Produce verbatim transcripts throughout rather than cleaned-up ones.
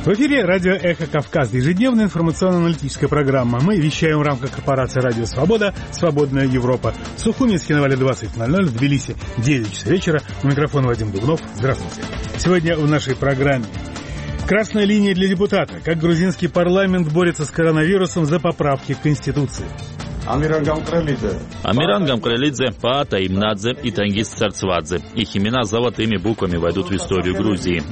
В эфире радио «Эхо Кавказ», ежедневная информационно-аналитическая программа. Мы вещаем в рамках корпорации «Радио Свобода», «Свободная Европа». В Сухуми, Схинвале двадцать ноль ноль, в Тбилиси девять часов вечера. У микрофона Вадим Дубнов. Здравствуйте. Сегодня в нашей программе «Красная линия для депутата. Как грузинский парламент борется с коронавирусом за поправки к Конституции». Амиран Гамкрелидзе. Амиран Гамкрелидзе, Паата Имнадзе и Тангис Царцвадзе. Их имена золотыми буквами войдут в историю Грузии.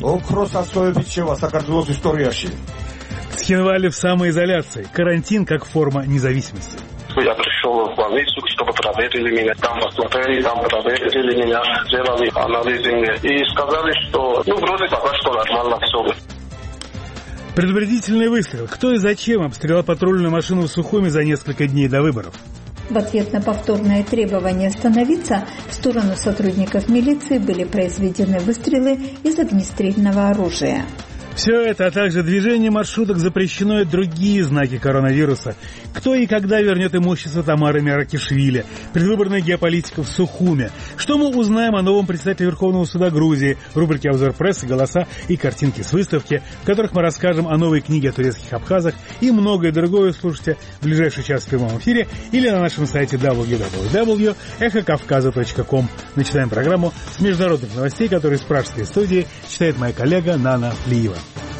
В Схинвале в самоизоляции. Карантин как форма независимости. Я пришел в больницу, чтобы проверили меня. Там посмотрели, там проверили меня, сделали анализы и сказали, что ну вроде пока что нормально все. Предупредительный выстрел. Кто и зачем обстрелял патрульную машину в Сухуми за несколько дней до выборов? В ответ на повторное требование остановиться, в сторону сотрудников милиции были произведены выстрелы из огнестрельного оружия. Все это, а также движение маршруток запрещено и другие знаки коронавируса. Кто и когда вернет имущество Тамары Миаракишвили? Предвыборная геополитика в Сухуме. Что мы узнаем о новом председателе Верховного суда Грузии? Рубрики «Обзор прессы», «Голоса» и картинки с выставки, в которых мы расскажем о новой книге о турецких абхазах и многое другое. Слушайте в ближайший час в прямом эфире или на нашем сайте дабл ю дабл ю дабл ю точка эхо кавказа точка ком. Начинаем программу с международных новостей, которые из пражской студии читает моя коллега Нана Флиева.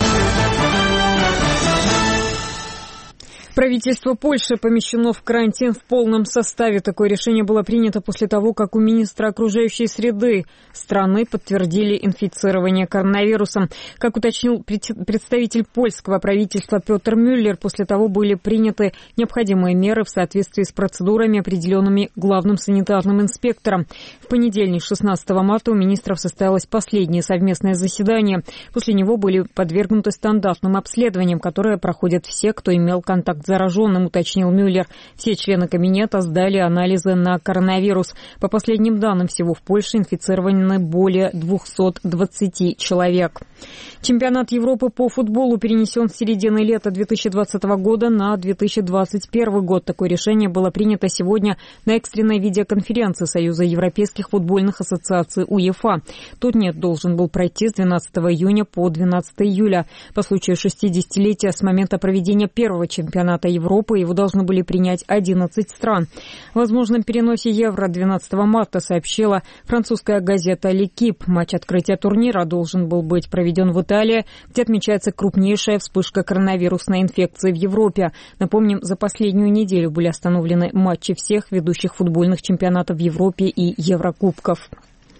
Правительство Польши помещено в карантин в полном составе. Такое решение было принято после того, как у министра окружающей среды страны подтвердили инфицирование коронавирусом. Как уточнил представитель польского правительства Петр Мюллер, после того были приняты необходимые меры в соответствии с процедурами, определенными главным санитарным инспектором. В понедельник, шестнадцатого марта, у министров состоялось последнее совместное заседание. После него были подвергнуты стандартным обследованиям, которые проходят все, кто имел контакт с зараженным, уточнил Мюллер. Все члены кабинета сдали анализы на коронавирус. По последним данным, всего в Польше инфицированы более двухсот двадцати человек. Чемпионат Европы по футболу перенесен с середины лета две тысячи двадцатого года на две тысячи двадцать первый год. Такое решение было принято сегодня на экстренной видеоконференции Союза европейских футбольных ассоциаций УЕФА. Турнир должен был пройти с двенадцатого июня по двенадцатого июля. По случаю шестидесятилетия с момента проведения первого чемпионата Европы его должны были принять одиннадцать стран. О возможном переносе Евро двенадцатого марта сообщила французская газета «L'Équipe». Матч открытия турнира должен был быть проведен в Италии, где отмечается крупнейшая вспышка коронавирусной инфекции в Европе. Напомним, за последнюю неделю были остановлены матчи всех ведущих футбольных чемпионатов в Европе и Еврокубков.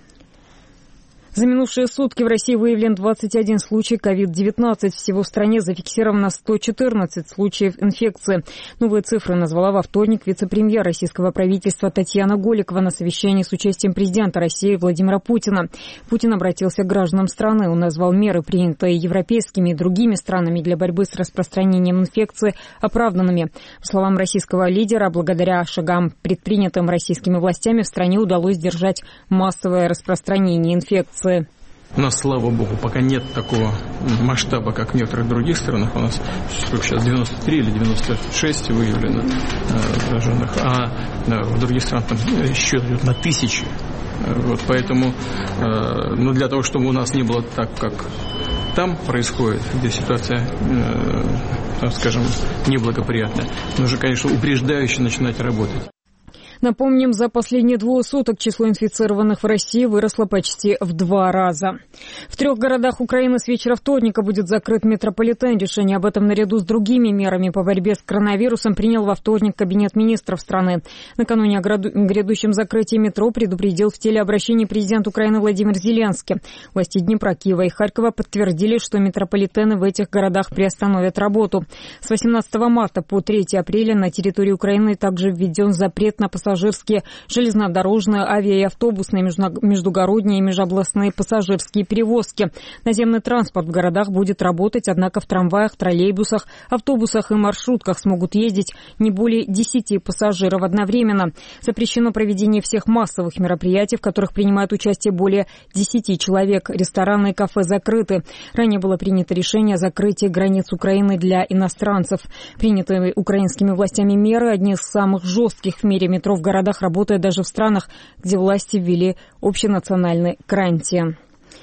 За минувшие сутки в России выявлен двадцать один случай ковид девятнадцать. Всего в стране зафиксировано сто четырнадцать случаев инфекции. Новые цифры назвала во вторник вице-премьер российского правительства Татьяна Голикова на совещании с участием президента России Владимира Путина. Путин обратился к гражданам страны. Он назвал меры, принятые европейскими и другими странами для борьбы с распространением инфекции, оправданными. По словам российского лидера, благодаря шагам, предпринятым российскими властями, в стране удалось сдержать массовое распространение инфекции. У нас, слава богу, пока нет такого масштаба, как в некоторых других странах. У нас сейчас девяносто три или девяносто шесть выявлено э, зараженных, а да, в других странах там счет идет на тысячи. Вот, поэтому э, ну, для того, чтобы у нас не было так, как там происходит, где ситуация, э, скажем, неблагоприятная, нужно, конечно, упреждающе начинать работать. Напомним, за последние двое суток число инфицированных в России выросло почти в два раза. В трех городах Украины с вечера вторника будет закрыт метрополитен. Решение об этом наряду с другими мерами по борьбе с коронавирусом принял во вторник Кабинет министров страны. Накануне о грядущем закрытии метро предупредил в телеобращении президент Украины Владимир Зеленский. Власти Днепра, Киева и Харькова подтвердили, что метрополитены в этих городах приостановят работу. С восемнадцатого марта по третьего апреля на территории Украины также введен запрет на пассажирские пассажирские, железнодорожные, авиа- и автобусные, междугородние и межобластные пассажирские перевозки. Наземный транспорт в городах будет работать, однако в трамваях, троллейбусах, автобусах и маршрутках смогут ездить не более десяти пассажиров одновременно. Запрещено проведение всех массовых мероприятий, в которых принимают участие более десяти человек. Рестораны и кафе закрыты. Ранее было принято решение о закрытии границ Украины для иностранцев. Принятые украинскими властями меры одни из самых жестких в мире. Метро в городах работает даже в странах, где власти ввели общенациональный карантин.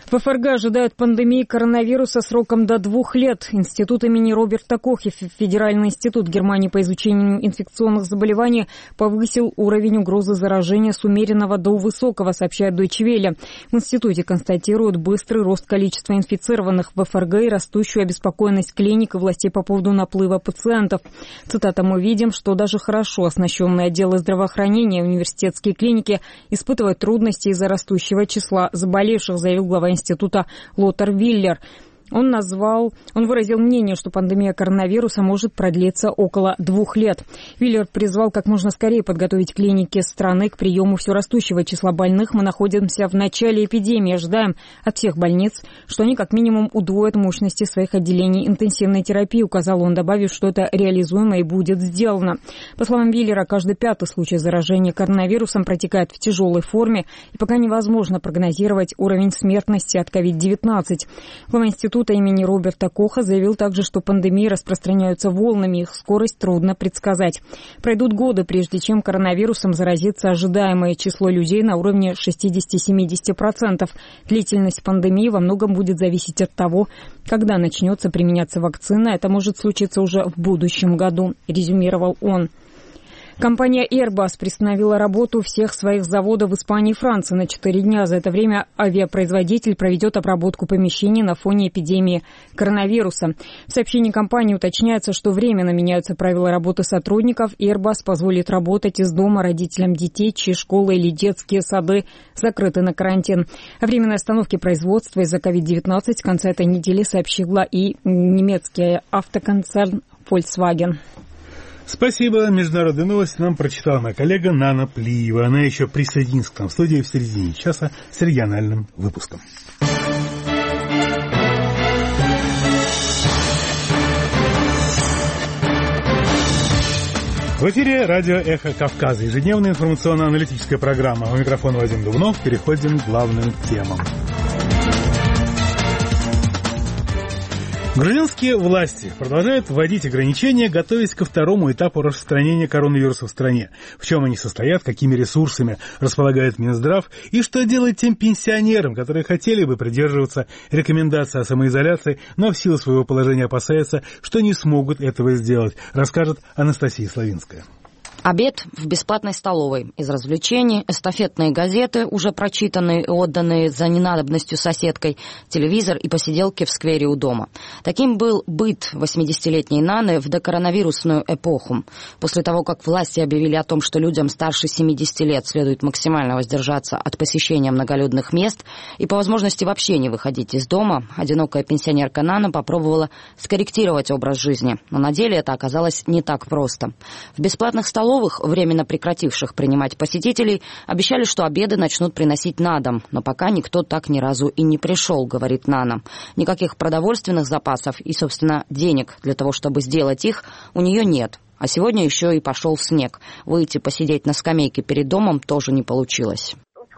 В эф эр гэ ожидают пандемии коронавируса сроком до двух лет. Институт имени Роберта Кохи, Федеральный институт Германии по изучению инфекционных заболеваний, повысил уровень угрозы заражения с умеренного до высокого, сообщает Deutsche Welle. В институте констатируют быстрый рост количества инфицированных в эф эр гэ и растущую обеспокоенность клиник и властей по поводу наплыва пациентов. Цитата: «Мы видим, что даже хорошо оснащенные отделы здравоохранения и университетские клиники испытывают трудности из-за растущего числа заболевших», заявил глава института Лотар Виллер. Он назвал, он выразил мнение, что пандемия коронавируса может продлиться около двух лет. Виллер призвал как можно скорее подготовить клиники страны к приему все растущего числа больных. Мы находимся в начале эпидемии, ожидаем от всех больниц, что они как минимум удвоят мощности своих отделений интенсивной терапии, указал он, добавив, что это реализуемо и будет сделано. По словам Виллера, каждый пятый случай заражения коронавирусом протекает в тяжелой форме, и пока невозможно прогнозировать уровень смертности от ковид девятнадцать. Глава института имени Роберта Коха заявил также, что пандемии распространяются волнами, их скорость трудно предсказать. Пройдут годы, прежде чем коронавирусом заразится ожидаемое число людей на уровне шестьдесят-семьдесят процентов. Длительность пандемии во многом будет зависеть от того, когда начнется применяться вакцина. Это может случиться уже в будущем году, резюмировал он. Компания Airbus приостановила работу всех своих заводов в Испании и Франции на четыре дня. За это время авиапроизводитель проведет обработку помещений на фоне эпидемии коронавируса. В сообщении компании уточняется, что временно меняются правила работы сотрудников. Airbus позволит работать из дома родителям детей, чьи школы или детские сады закрыты на карантин. О временной остановке производства из-за ковид девятнадцать в конце этой недели сообщила и немецкий автоконцерн Volkswagen. Спасибо. Международные новости нам прочитала моя коллега Нана Плиева. Она еще присоединится к нам в студии в середине часа с региональным выпуском. В эфире радио «Эхо Кавказа». Ежедневная информационно-аналитическая программа. У микрофона Вадим Дубнов. Переходим к главным темам. Грузинские власти продолжают вводить ограничения, готовясь ко второму этапу распространения коронавируса в стране. В чем они состоят, какими ресурсами располагает Минздрав и что делать тем пенсионерам, которые хотели бы придерживаться рекомендаций о самоизоляции, но в силу своего положения опасаются, что не смогут этого сделать, расскажет Анастасия Славинская. Обед в бесплатной столовой. Из развлечений эстафетные газеты, уже прочитанные и отданные за ненадобностью соседкой, телевизор и посиделки в сквере у дома. Таким был быт восьмидесятилетней Наны в докоронавирусную эпоху. После того, как власти объявили о том, что людям старше семидесяти лет следует максимально воздержаться от посещения многолюдных мест и по возможности вообще не выходить из дома, одинокая пенсионерка Нана попробовала скорректировать образ жизни. Но на деле это оказалось не так просто. В бесплатных столовых, временно прекративших принимать посетителей, обещали, что обеды начнут приносить на дом, но пока никто так ни разу и не пришел, говорит Нана. Никаких продовольственных запасов и, собственно, денег для того, чтобы сделать их, у нее нет. А сегодня еще и пошел снег. Выйти посидеть на скамейке перед домом тоже не получилось.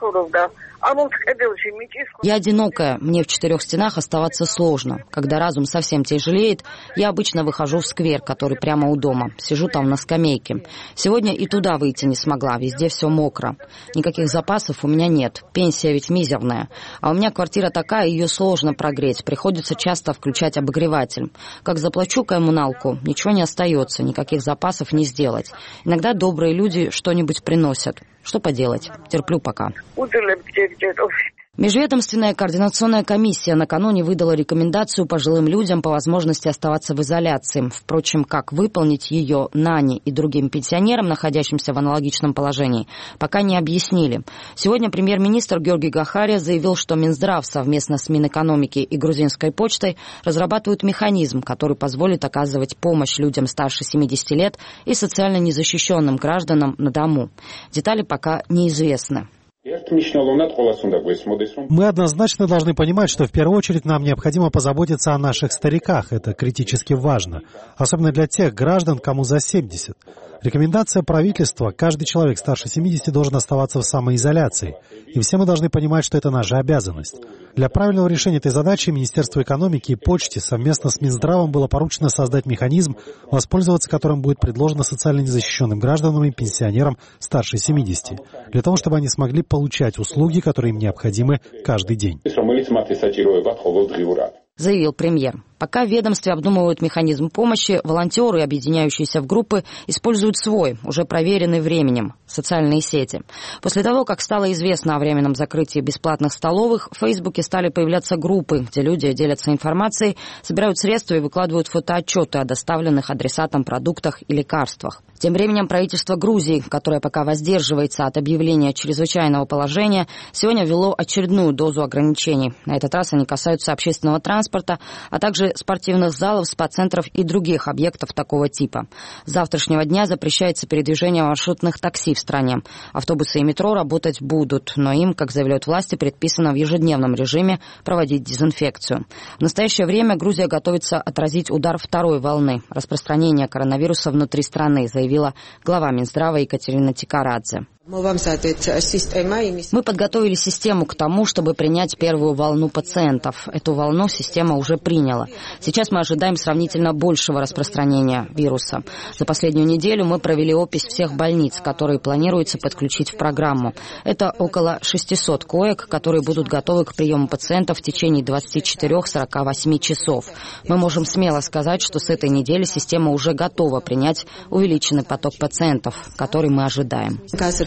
Я одинокая, мне в четырех стенах оставаться сложно. Когда разум совсем тяжелеет, я обычно выхожу в сквер, который прямо у дома. Сижу там на скамейке. Сегодня и туда выйти не смогла, везде все мокро. Никаких запасов у меня нет, пенсия ведь мизерная. А у меня квартира такая, ее сложно прогреть, приходится часто включать обогреватель. Как заплачу коммуналку, ничего не остается, никаких запасов не сделать. Иногда добрые люди что-нибудь приносят. Что поделать? Терплю пока. Межведомственная координационная комиссия накануне выдала рекомендацию пожилым людям по возможности оставаться в изоляции. Впрочем, как выполнить ее Нане и другим пенсионерам, находящимся в аналогичном положении, пока не объяснили. Сегодня премьер-министр Георгий Гахария заявил, что Минздрав совместно с Минэкономики и Грузинской почтой разрабатывают механизм, который позволит оказывать помощь людям старше семидесяти лет и социально незащищенным гражданам на дому. Детали пока неизвестны. Мы однозначно должны понимать, что в первую очередь нам необходимо позаботиться о наших стариках. Это критически важно. Особенно для тех граждан, кому за семьдесят. Рекомендация правительства: каждый человек старше семидесяти должен оставаться в самоизоляции. И все мы должны понимать, что это наша обязанность. Для правильного решения этой задачи Министерству экономики и почте совместно с Минздравом было поручено создать механизм, воспользоваться которым будет предложено социально незащищенным гражданам и пенсионерам старше семидесяти, для того, чтобы они смогли получить получать услуги, которые им необходимы каждый день. Заявил премьер. Пока в ведомстве обдумывают механизм помощи, волонтеры, объединяющиеся в группы, используют свой, уже проверенный временем, социальные сети. После того, как стало известно о временном закрытии бесплатных столовых, в Фейсбуке стали появляться группы, где люди делятся информацией, собирают средства и выкладывают фотоотчеты о доставленных адресатам продуктах и лекарствах. Тем временем правительство Грузии, которое пока воздерживается от объявления чрезвычайного положения, сегодня ввело очередную дозу ограничений. На этот раз они касаются общественного транспорта, а также спортивных залов, спа-центров и других объектов такого типа. С завтрашнего дня запрещается передвижение маршрутных такси в стране. Автобусы и метро работать будут, но им, как заявляют власти, предписано в ежедневном режиме проводить дезинфекцию. В настоящее время Грузия готовится отразить удар второй волны распространения коронавируса внутри страны, заявила глава Минздрава Екатерина Тикарадзе. Мы подготовили систему к тому, чтобы принять первую волну пациентов. Эту волну система уже приняла. Сейчас мы ожидаем сравнительно большего распространения вируса. За последнюю неделю мы провели опись всех больниц, которые планируется подключить в программу. Это около шестисот коек, которые будут готовы к приему пациентов в течение двадцати четырёх — сорока восьми часов. Мы можем смело сказать, что с этой недели система уже готова принять увеличенный поток пациентов, который мы ожидаем.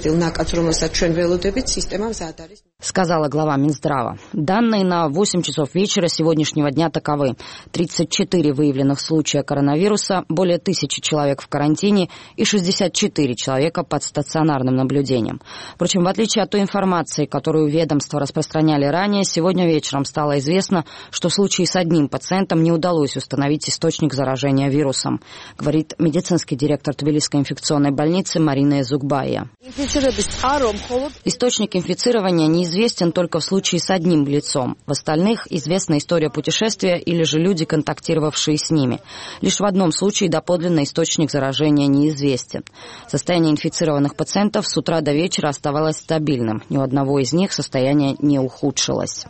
Сказала глава Минздрава. Данные на восемь часов вечера сегодняшнего дня таковы. тридцать четыре выявленных случая коронавируса, более тысячи человек в карантине и шестьдесят четыре человека под стационарным наблюдением. Впрочем, в отличие от той информации, которую ведомства распространяли ранее, сегодня вечером стало известно, что в случае с одним пациентом не удалось установить источник заражения вирусом, говорит медицинский директор Тбилисской инфекционной больницы Марина Эзукбая. Источник инфицирования неизвестен только в случае с одним лицом. В остальных известна история путешествия или же люди, контактировавшие с ними. Лишь в одном случае доподлинно источник заражения неизвестен. Состояние инфицированных пациентов с утра до вечера оставалось стабильным. Ни у одного из них состояние не ухудшилось,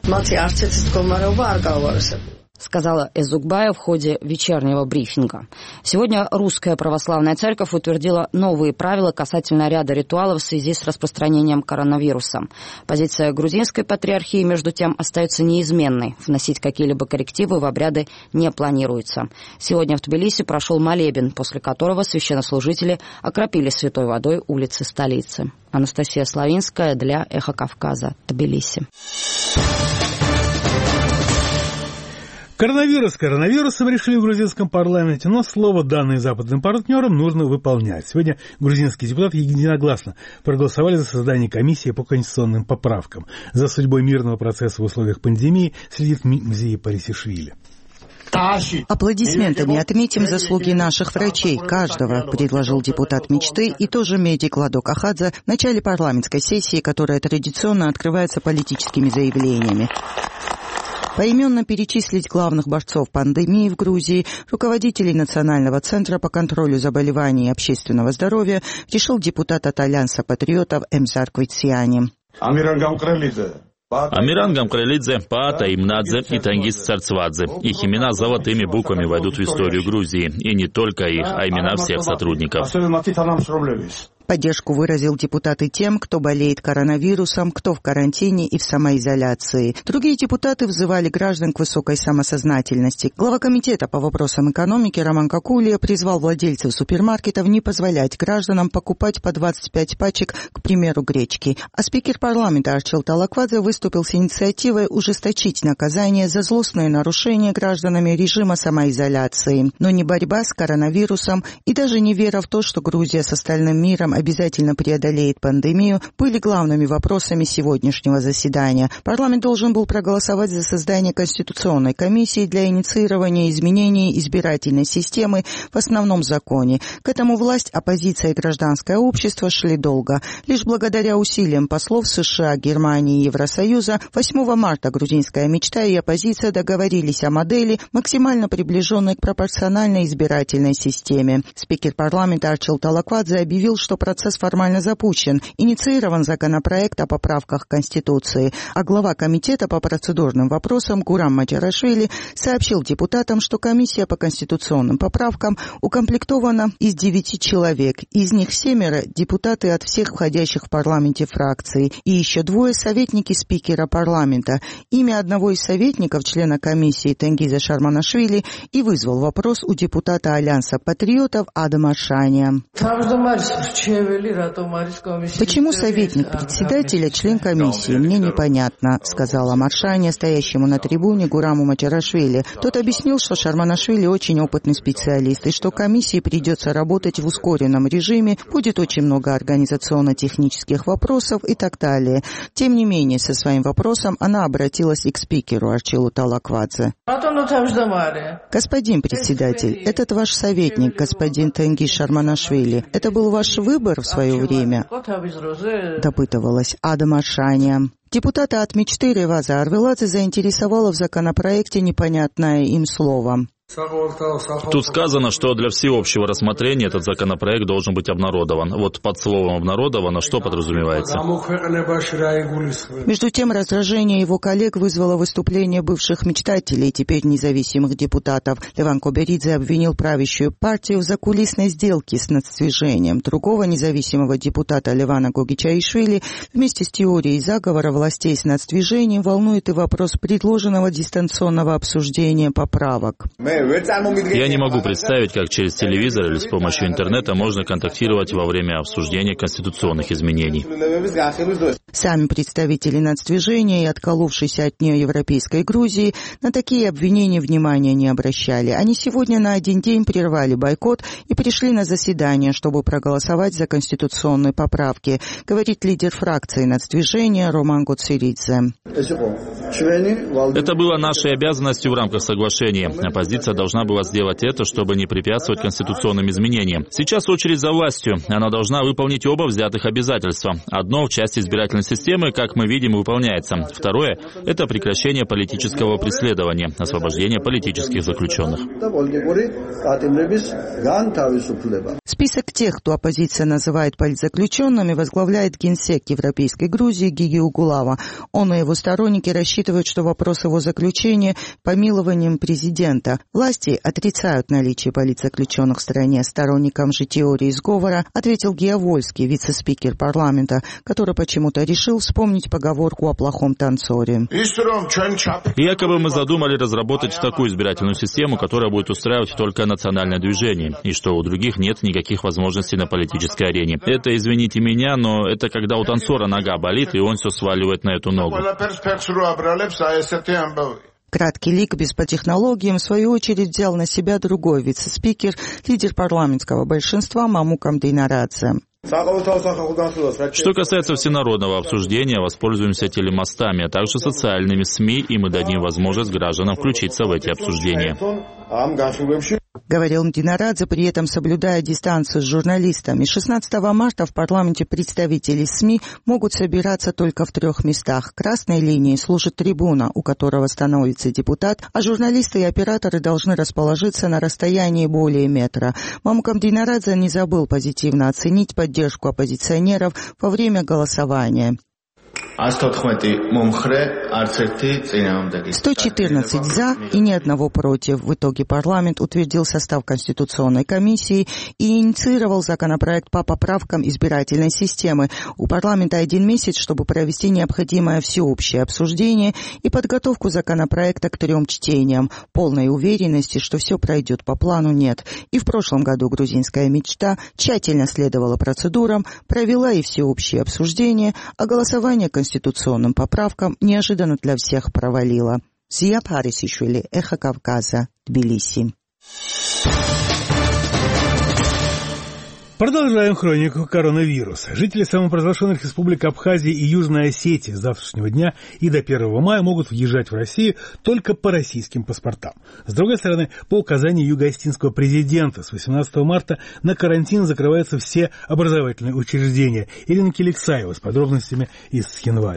сказала Эзукбая в ходе вечернего брифинга. Сегодня Русская Православная Церковь утвердила новые правила касательно ряда ритуалов в связи с распространением коронавируса. Позиция грузинской патриархии, между тем, остается неизменной. Вносить какие-либо коррективы в обряды не планируется. Сегодня в Тбилиси прошел молебен, после которого священнослужители окропили святой водой улицы столицы. Анастасия Славинская для «Эхо Кавказа», Тбилиси. Коронавирус коронавирусом, решили в грузинском парламенте, но слово, данное западным партнерам, нужно выполнять. Сегодня грузинские депутаты единогласно проголосовали за создание комиссии по конституционным поправкам. За судьбой мирного процесса в условиях пандемии следит Мзия Парисишвили. Аплодисментами отметим заслуги наших врачей, каждого, предложил депутат мечты и тоже медик Ладок Ахадзе в начале парламентской сессии, которая традиционно открывается политическими заявлениями. Поименно перечислить главных борцов пандемии в Грузии, руководителей Национального центра по контролю заболеваний и общественного здоровья решил депутат от Альянса патриотов Эмзар Квитсиани. Амиран Гамкрелидзе, Паата Имнадзе и Тангис Царцвадзе. Их имена золотыми буквами войдут в историю Грузии. И не только их, а имена всех сотрудников. Поддержку выразил депутат и тем, кто болеет коронавирусом, кто в карантине и в самоизоляции. Другие депутаты взывали граждан к высокой самосознательности. Глава комитета по вопросам экономики Роман Какулия призвал владельцев супермаркетов не позволять гражданам покупать по двадцать пять пачек, к примеру, гречки. А спикер парламента Арчил Талаквадзе выступил с инициативой ужесточить наказание за злостные нарушения гражданами режима самоизоляции. Но не борьба с коронавирусом и даже не вера в то, что Грузия с остальным миром обязательно преодолеет пандемию, были главными вопросами сегодняшнего заседания. Парламент должен был проголосовать за создание Конституционной комиссии для инициирования изменений избирательной системы в основном законе. К этому власть, оппозиция и гражданское общество шли долго. Лишь благодаря усилиям послов США, Германии и Евросоюза восьмого марта грузинская мечта и оппозиция договорились о модели, максимально приближенной к пропорциональной избирательной системе. Спикер парламента Арчил Талаквадзе объявил, что процесс формально запущен. Инициирован законопроект о поправках к Конституции. А глава комитета по процедурным вопросам Гурам Маджарашвили сообщил депутатам, что комиссия по конституционным поправкам укомплектована из девяти человек. Из них семеро – депутаты от всех входящих в парламенте фракций. И еще двое – советники спикера парламента. Имя одного из советников, члена комиссии Тенгиза Шарманашвили, и вызвал вопрос у депутата Альянса патриотов Адама Аршания. «Почему советник председателя член комиссии? Мне непонятно», — сказала Маршания, стоящему на трибуне Гураму Маджарашвили. Тот объяснил, что Шарманашвили очень опытный специалист, и что комиссии придется работать в ускоренном режиме, будет очень много организационно-технических вопросов и так далее. Тем не менее, со своим вопросом она обратилась и к спикеру Арчилу Талаквадзе. «Господин председатель, этот ваш советник, господин Тенгиз Шарманашвили, это был ваш выбор в свое время?» — допытывалась Адама Аршания. Депутата от мечты Реваза Арвеладзе заинтересовало в законопроекте непонятное им слово. Тут сказано, что для всеобщего рассмотрения этот законопроект должен быть обнародован. Вот под словом «обнародовано» что подразумевается? Между тем, раздражение его коллег вызвало выступление бывших мечтателей, теперь независимых депутатов. Леван Коберидзе обвинил правящую партию в закулисной сделке с нацдвижением. Другого независимого депутата Левана Гогичаишвили вместе с теорией заговора властей с нацдвижением волнует и вопрос предложенного дистанционного обсуждения поправок. Я не могу представить, как через телевизор или с помощью интернета можно контактировать во время обсуждения конституционных изменений. Сами представители нацдвижения и отколовшейся от нее Европейской Грузии на такие обвинения внимания не обращали. Они сегодня на один день прервали бойкот и пришли на заседание, чтобы проголосовать за конституционные поправки, говорит лидер фракции нацдвижения Роман Гоциридзе. Это было нашей обязанностью в рамках соглашения. Оппозиция должна была сделать это, чтобы не препятствовать конституционным изменениям. Сейчас очередь за властью. Она должна выполнить оба взятых обязательства. Одно в части избирательной системы, как мы видим, выполняется. Второе – это прекращение политического преследования, освобождение политических заключенных. Список тех, кто оппозиция называет политзаключенными, возглавляет генсек Европейской Грузии Гиги Угулава. Он и его сторонники рассчитывают, что вопрос его заключения помилованием президента. Власти отрицают наличие политзаключенных в стране. Сторонникам же теории сговора ответил Гиавольский, вице-спикер парламента, который почему-то решил вспомнить поговорку о плохом танцоре. Якобы мы задумали разработать такую избирательную систему, которая будет устраивать только национальное движение, и что у других нет никаких возможностей на политической арене. Это, извините меня, но это когда у танцора нога болит, и он все сваливает на эту ногу. Краткий лик без по технологиям, в свою очередь, взял на себя другой вице-спикер, лидер парламентского большинства Мамукам Дейнарадзе. Что касается всенародного обсуждения, воспользуемся телемостами, а также социальными СМИ, и мы дадим возможность гражданам включиться в эти обсуждения. Говорил Дейнарадзе, при этом соблюдая дистанцию с журналистами. шестнадцатого марта в парламенте представители СМИ могут собираться только в трех местах. Красной линией служит трибуна, у которого становится депутат, а журналисты и операторы должны расположиться на расстоянии более метра. Мамукам Дейнарадзе не забыл позитивно оценить поддержку оппозиционеров во время голосования. сто четырнадцать за и ни одного против. В итоге парламент утвердил состав Конституционной комиссии и инициировал законопроект по поправкам избирательной системы. У парламента один месяц, чтобы провести необходимое всеобщее обсуждение и подготовку законопроекта к трем чтениям. Полной уверенности, что все пройдет по плану, нет. И в прошлом году грузинская мечта тщательно следовала процедурам, провела и всеобщее обсуждение, а голосование конституционным поправкам неожиданно для всех провалило. Зия Парисишвили, Эхо Кавказа, Тбилиси. Продолжаем хронику коронавируса. Жители самопровозглашенных республик Абхазия и Южная Осетия с завтрашнего дня и до первого мая могут въезжать в Россию только по российским паспортам. С другой стороны, по указанию юго-осетинского президента с восемнадцатого марта на карантин закрываются все образовательные учреждения. Ирина Киликсаева с подробностями из Схинвали.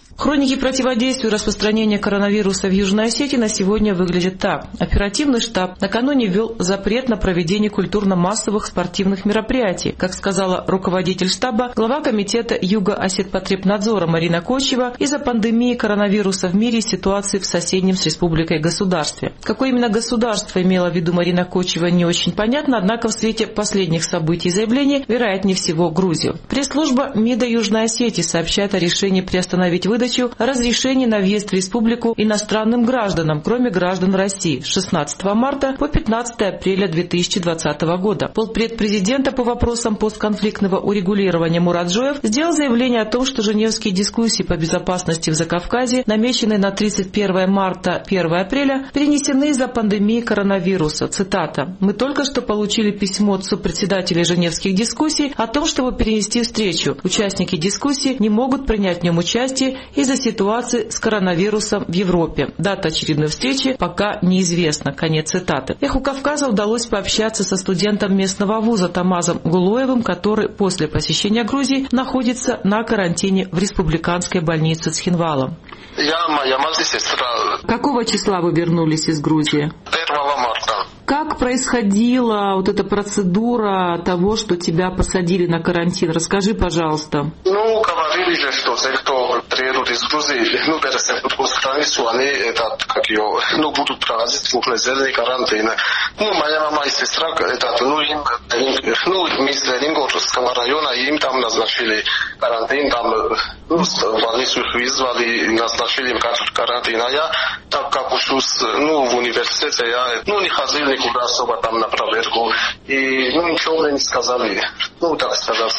Хроники противодействия распространения коронавируса в Южной Осетии на сегодня выглядят так. Оперативный штаб накануне ввел запрет на проведение культурно-массовых спортивных мероприятий. Как сказала руководитель штаба, глава комитета Юго-Осетпотребнадзора Марина Кочева, из-за пандемии коронавируса в мире и ситуации в соседнем с республикой государстве. Какое именно государство имела в виду Марина Кочева, не очень понятно, однако в свете последних событий и заявлений, вероятнее всего, Грузию. Пресс-служба МИДа Южной Осетии сообщает о решении приостановить выдачу разрешений на въезд в республику иностранным гражданам, кроме граждан России, с шестнадцатого марта по пятнадцатое апреля две тысячи двадцатого года. Полпред президента по вопросам постконфликтного урегулирования Мурат Жоев сделал заявление о том, что женевские дискуссии по безопасности в Закавказье, намеченные на тридцать первое марта — первое апреля, перенесены из-за пандемии коронавируса. Цитата. «Мы только что получили письмо от сопредседателей женевских дискуссий о том, чтобы перенести встречу. Участники дискуссий не могут принять в нем участие из-за ситуации с коронавирусом в Европе. Дата очередной встречи пока неизвестна». Конец цитаты. Эху Кавказа удалось пообщаться со студентом местного вуза Тамазом Гулоевым, который после посещения Грузии находится на карантине в республиканской больнице Цхинвала. Я, моя мать и сестра. Какого числа вы вернулись из Грузии? первого марта. Как происходила вот эта процедура того, что тебя посадили на карантин? Расскажи, пожалуйста. Ну, говорили же, что те, кто приедут из Грузии, ну, пересекут по границу, они этот, как ее, ну, будут проводить двухнедельный карантин. Ну, моя мама и сестра, этот, ну, им, ну, мы из Ленинградского района, им там назначили карантин, там, ну, в больницу их вызвали, назначили им карантин. А я, так как учусь, ну, в университете, я, ну, не ходил никуда особо там на проверку. И, ну, ничего мне не сказали, ну, так сказать.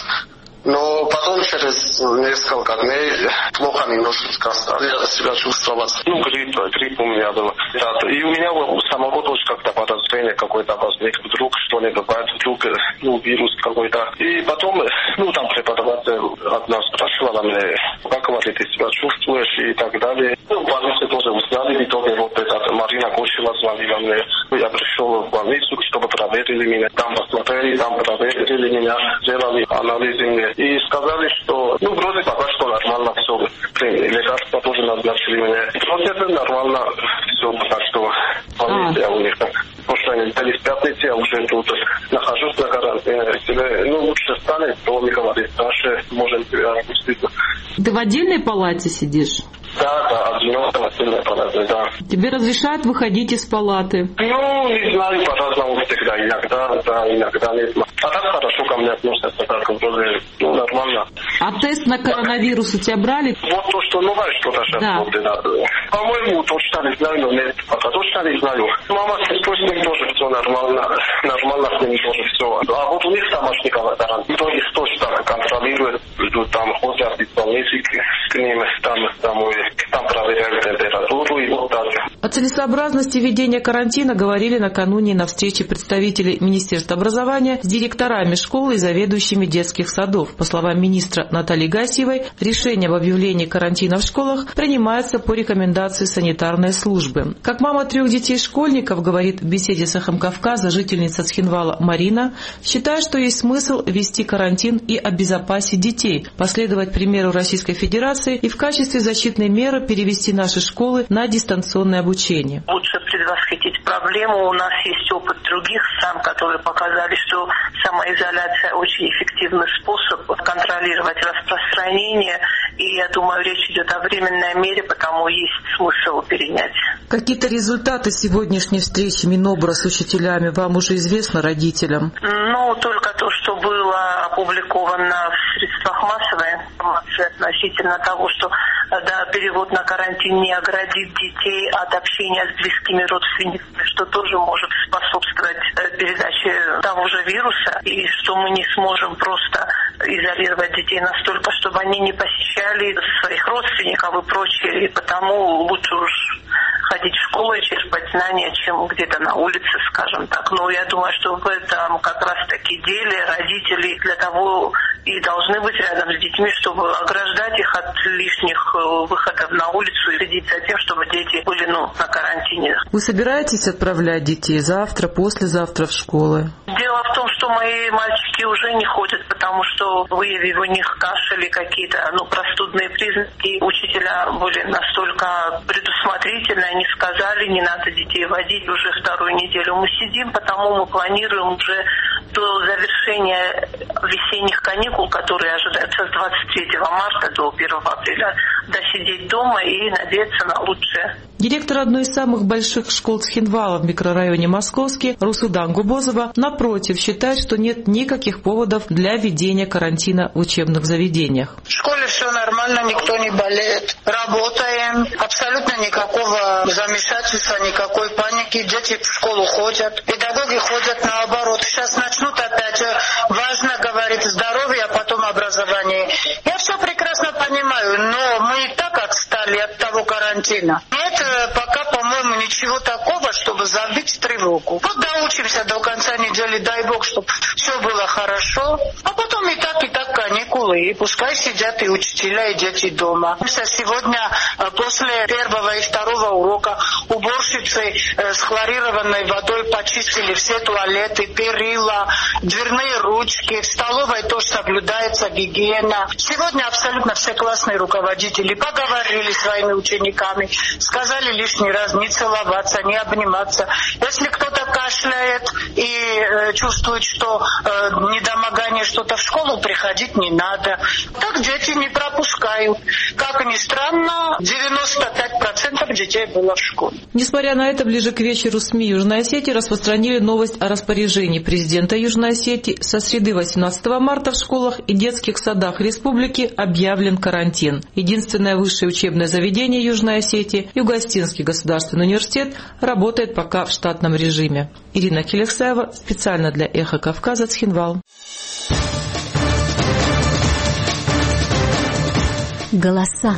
Но потом через несколько дней плохо немножечко стал я себя чувствовать. Ну, грипп, грипп у меня был. И у меня у самого тоже как-то подозрение какое-то возник. Вдруг что не бывает, вдруг, ну, вирус какой-то. И потом, ну, там преподаватель одна спрашивала меня, как, говорит, ты себя чувствуешь и так далее. Ну, в больнице тоже узнали, в итоге вот эта Марина Кочева звонила мне. Я пришел в больницу, чтобы проверили меня. Там посмотрели, там проверили меня, сделали анализы мне. И сказали, что, ну, вроде пока что нормально все. Лекарства тоже назначили мне. Вроде бы нормально все, пока что. Полиция у них так. Потому что они дали в пятницу, я уже тут нахожусь на карантине. Если, ну, лучше станет, то мне говорит, дальше можем тебя отпустить. Ты в отдельной палате сидишь? Да, да, одинокая отдельная палата, да. Тебе разрешают выходить из палаты? Ну, не знаю, по-разному всегда. Иногда, да, иногда нет. А так хорошо ко мне относятся, так вроде, ну, нормально. А тест на коронавирус у тебя брали? Вот то, что новое что-то сейчас да. будет, да. По-моему, точно не знаю, но нет, пока точно не знаю. Мама с сестрой с ним тоже все нормально, нормально с ним тоже все. А вот у них домашний карантин, то их тоже так контролируют, там ходят исполнители к ним, там, домой. Там проверяют температуру и вот так. О целесообразности введения карантина говорили накануне на встрече представителей Министерства образования с директорами школ и заведующими детских садов. По словам министра Натальи Гасиевой, решение об объявлении карантина в школах принимается по рекомендации санитарной службы. Как мама трех детей-школьников, говорит в беседе с Эхом Кавказа жительница Цхинвала Марина, считает, что есть смысл ввести карантин и обезопасить детей, последовать примеру Российской Федерации и в качестве защитной меры перевести наши школы на дистанционное обучение. Лучше предвосхитить проблему. У нас есть опыт других стран, которые показали, что самоизоляция очень эффективный способ контролировать распространение. И я думаю, речь идет о временной мере, потому есть смысл перенять. Какие-то результаты сегодняшней встречи Минобра с учителями вам уже известно, родителям? Ну, только то, что было опубликовано в средствах массовой информации относительно того, что да, перевод на карантин не оградит детей от общения с близкими родственниками, что тоже может способствовать передаче того же вируса, и что мы не сможем просто изолировать детей настолько, чтобы они не посещали своих родственников и прочее, и потому лучше уж ходить в школу и черпать знания, чем где-то на улице, скажем так. Но я думаю, что в этом как раз-таки деле родители для того и должны быть рядом с детьми, чтобы ограждать их от лишних выходов на улицу и следить за тем, чтобы дети были ну, на карантине. Вы собираетесь отправлять детей завтра, послезавтра в школы? Дело в том, что мои мальчики уже не ходят, потому что выявив у них кашель и какие-то ну, простудные признаки, учителя были настолько предусмотрительны, они сказали, не надо детей водить, уже вторую неделю мы сидим, потому мы планируем уже до завершения весенних каникул, которые ожидаются с двадцать третьего марта до первого апреля, досидеть дома и надеяться на лучшее. Директор одной из самых больших школ Цхинвала в микрорайоне Московский Русудан Губозова, напротив, считает, что нет никаких поводов для введения карантина в учебных заведениях. В школе все нормально, никто не болеет. Работаем, абсолютно никакого замешательства, никакой паники. Дети в школу ходят, педагоги ходят наоборот. Сейчас начнут опять. Важно, говорит, здоровье, а потом образование. Я все прекрасно понимаю, но мы и так отстали от того карантина. Нет пока, по-моему, ничего такого, чтобы забить тревогу. Вот доучимся до конца недели, дай бог, чтобы все было хорошо. А потом и так, и так каникулы. И пускай сидят и учителя, и дети дома. Сегодня после первого и второго урока уборщицы с хлорированной водой почистили все туалеты, перила, дверные ручки. В столовой тоже соблюдается гигиена. Сегодня абсолютно все классные руководители поговорили с своими учениками, сказали лишний раз не целоваться, не обниматься. Если кто-то кашляет и э, чувствует, что э, недомогание что-то в школу, приходить не надо. Так дети не пропускают. Как ни странно, девяносто пять процентов детей было в школе. Несмотря на это, ближе к вечеру СМИ Южной Осетии распространили новость о распоряжении президента Южной Осетии. Со среды восемнадцатого марта в школах и детских садах республики объявлен карантин. Единственное высшее учебное заведение Южной Осетии, Югостинский государственный университет, работает пока в штатном режиме. Ирина Келексаева, специально для «Эхо Кавказа», Цхинвал. Голоса.